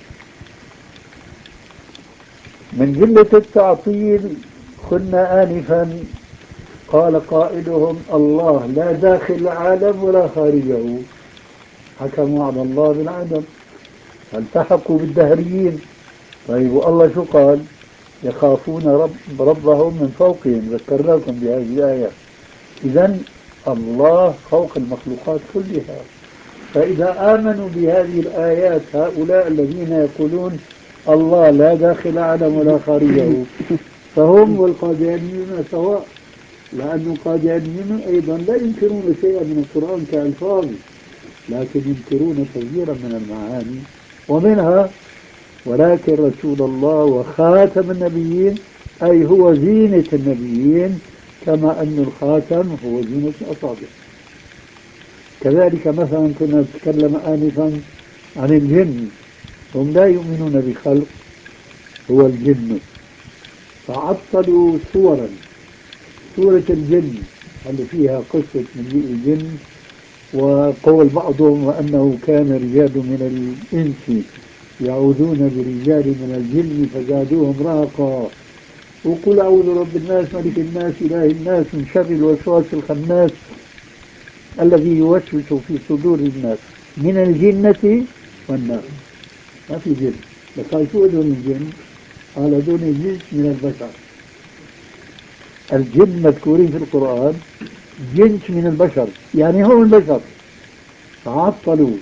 من جملة التعطيل قلنا آنفا قال قائلهم الله لا داخل العالم ولا خارجه، حكموا على الله بالعدم، فالتحقوا بالدهريين. طيب والله شو قال؟ يخافون رب ربهم من فوقهم، ذكرناكم بهذه الآية. إذن الله فوق المخلوقات كلها. فإذا آمنوا بهذه الآيات هؤلاء الذين يقولون الله لا داخل العالم ولا خارجه، فهم والقاديانيون سواء، لأن القاديانيون أيضا لا ينكرون شيئا من القرآن كألفاظ، لكن ينكرون كثيرا من المعاني، ومنها ولكن رسول الله وخاتم النبيين أي هو زينة النبيين، كما أن الخاتم هو زينة الأصابع. كذلك مثلا كنا نتكلم آنفا عن الجن، هم لا يؤمنون بخلق، هو الجن، فعطلوا صورا. سورة الجن اللي فيها قصة مجيء الجن، وقول بعضهم وأنه كان رجال من الإنس يعوذون برجال من الجن فزادوهم رهقا، وقل أعوذ برب الناس ملك الناس إله الناس من شر الوسواس الخناس الذي يوسوس في صدور الناس من الجنة والناس. ما في جن، بس قال شو هذول الجن؟ قال هذول جنس من البشر. الجن مذكورين في القرآن جنس من البشر، يعني هم البشر. فعطلوا،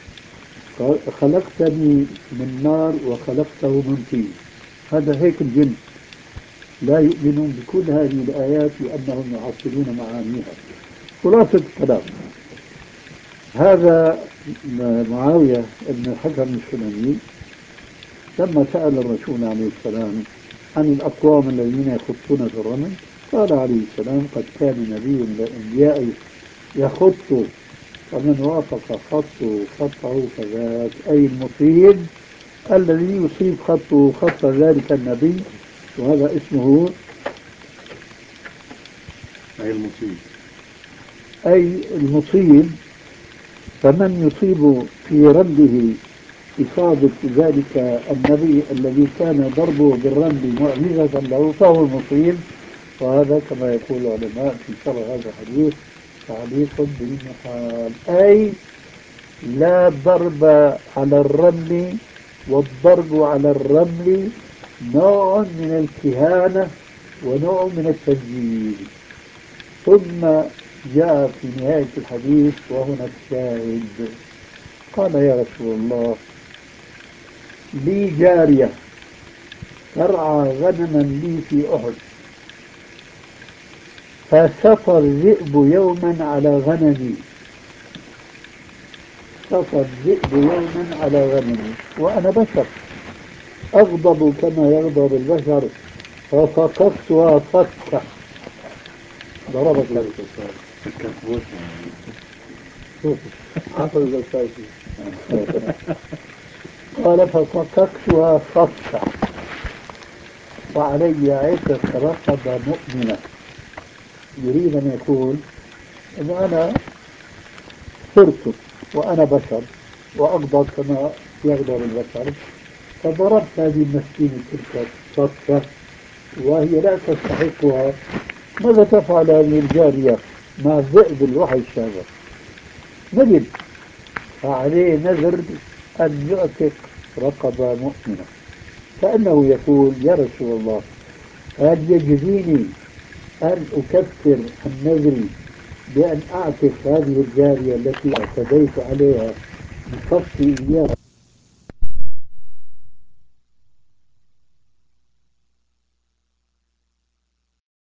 خلقتني من نار وخلقته من طين، هذا هيك الجن. لا يؤمنون بكل هذه الآيات لأنهم يعطلون معانيها. خلاصة الكلام، هذا معاوية بن الحكم السلمي لما سأل الرسول عليه السلام عن الأقوام الذين يخطون في الرمل، قال عليه السلام قد كان نبي من الأنبياء يخط، فمن وافق خطه خطه فذاك، أي المصيب الذي يصيب خطه خط ذلك النبي، وهذا اسمه أي المصيب، أي المصيب. فمن يصيب في رمله إصابة ذلك النبي الذي كان ضربه بالرمل معجزة له فهو المصيب. وهذا كما يقول العلماء في شرح هذا الحديث تعليق بالمحال، أي لا ضرب على الرمل، والضرب على الرمل نوع من الكهانة ونوع من التسجيل. ثم جاء في نهاية الحديث وهنا الشاهد، قال يا رسول الله لي جارية ترعى غنما لي في أحد، فسطى الذئب يوما على غنمي، سطى الذئب يوما على غنمي وأنا بشر أغضب كما يغضب البشر، ففككتها فكة، ضربت الكبوت عقل البشر. قال ففككتها فكة، وعلي عتق رقبة مؤمنة. يريد أن يقول أن أنا صرت وأنا بشر وأغضب كما يغضب البشر، فضربت هذه المسكينة تلك صدفة وهي لا تستحقها. ماذا تفعل هذه الجارية مع الذئب الوحي الشاذر؟ نجد فعليه نذر أن يعتق رقبة مؤمنة، كأنه يقول يا رسول الله هل يجزيني أن أكفر عن نذري بأن أعتق هذه الجارية التي اعتديت عليها بقصدي إياها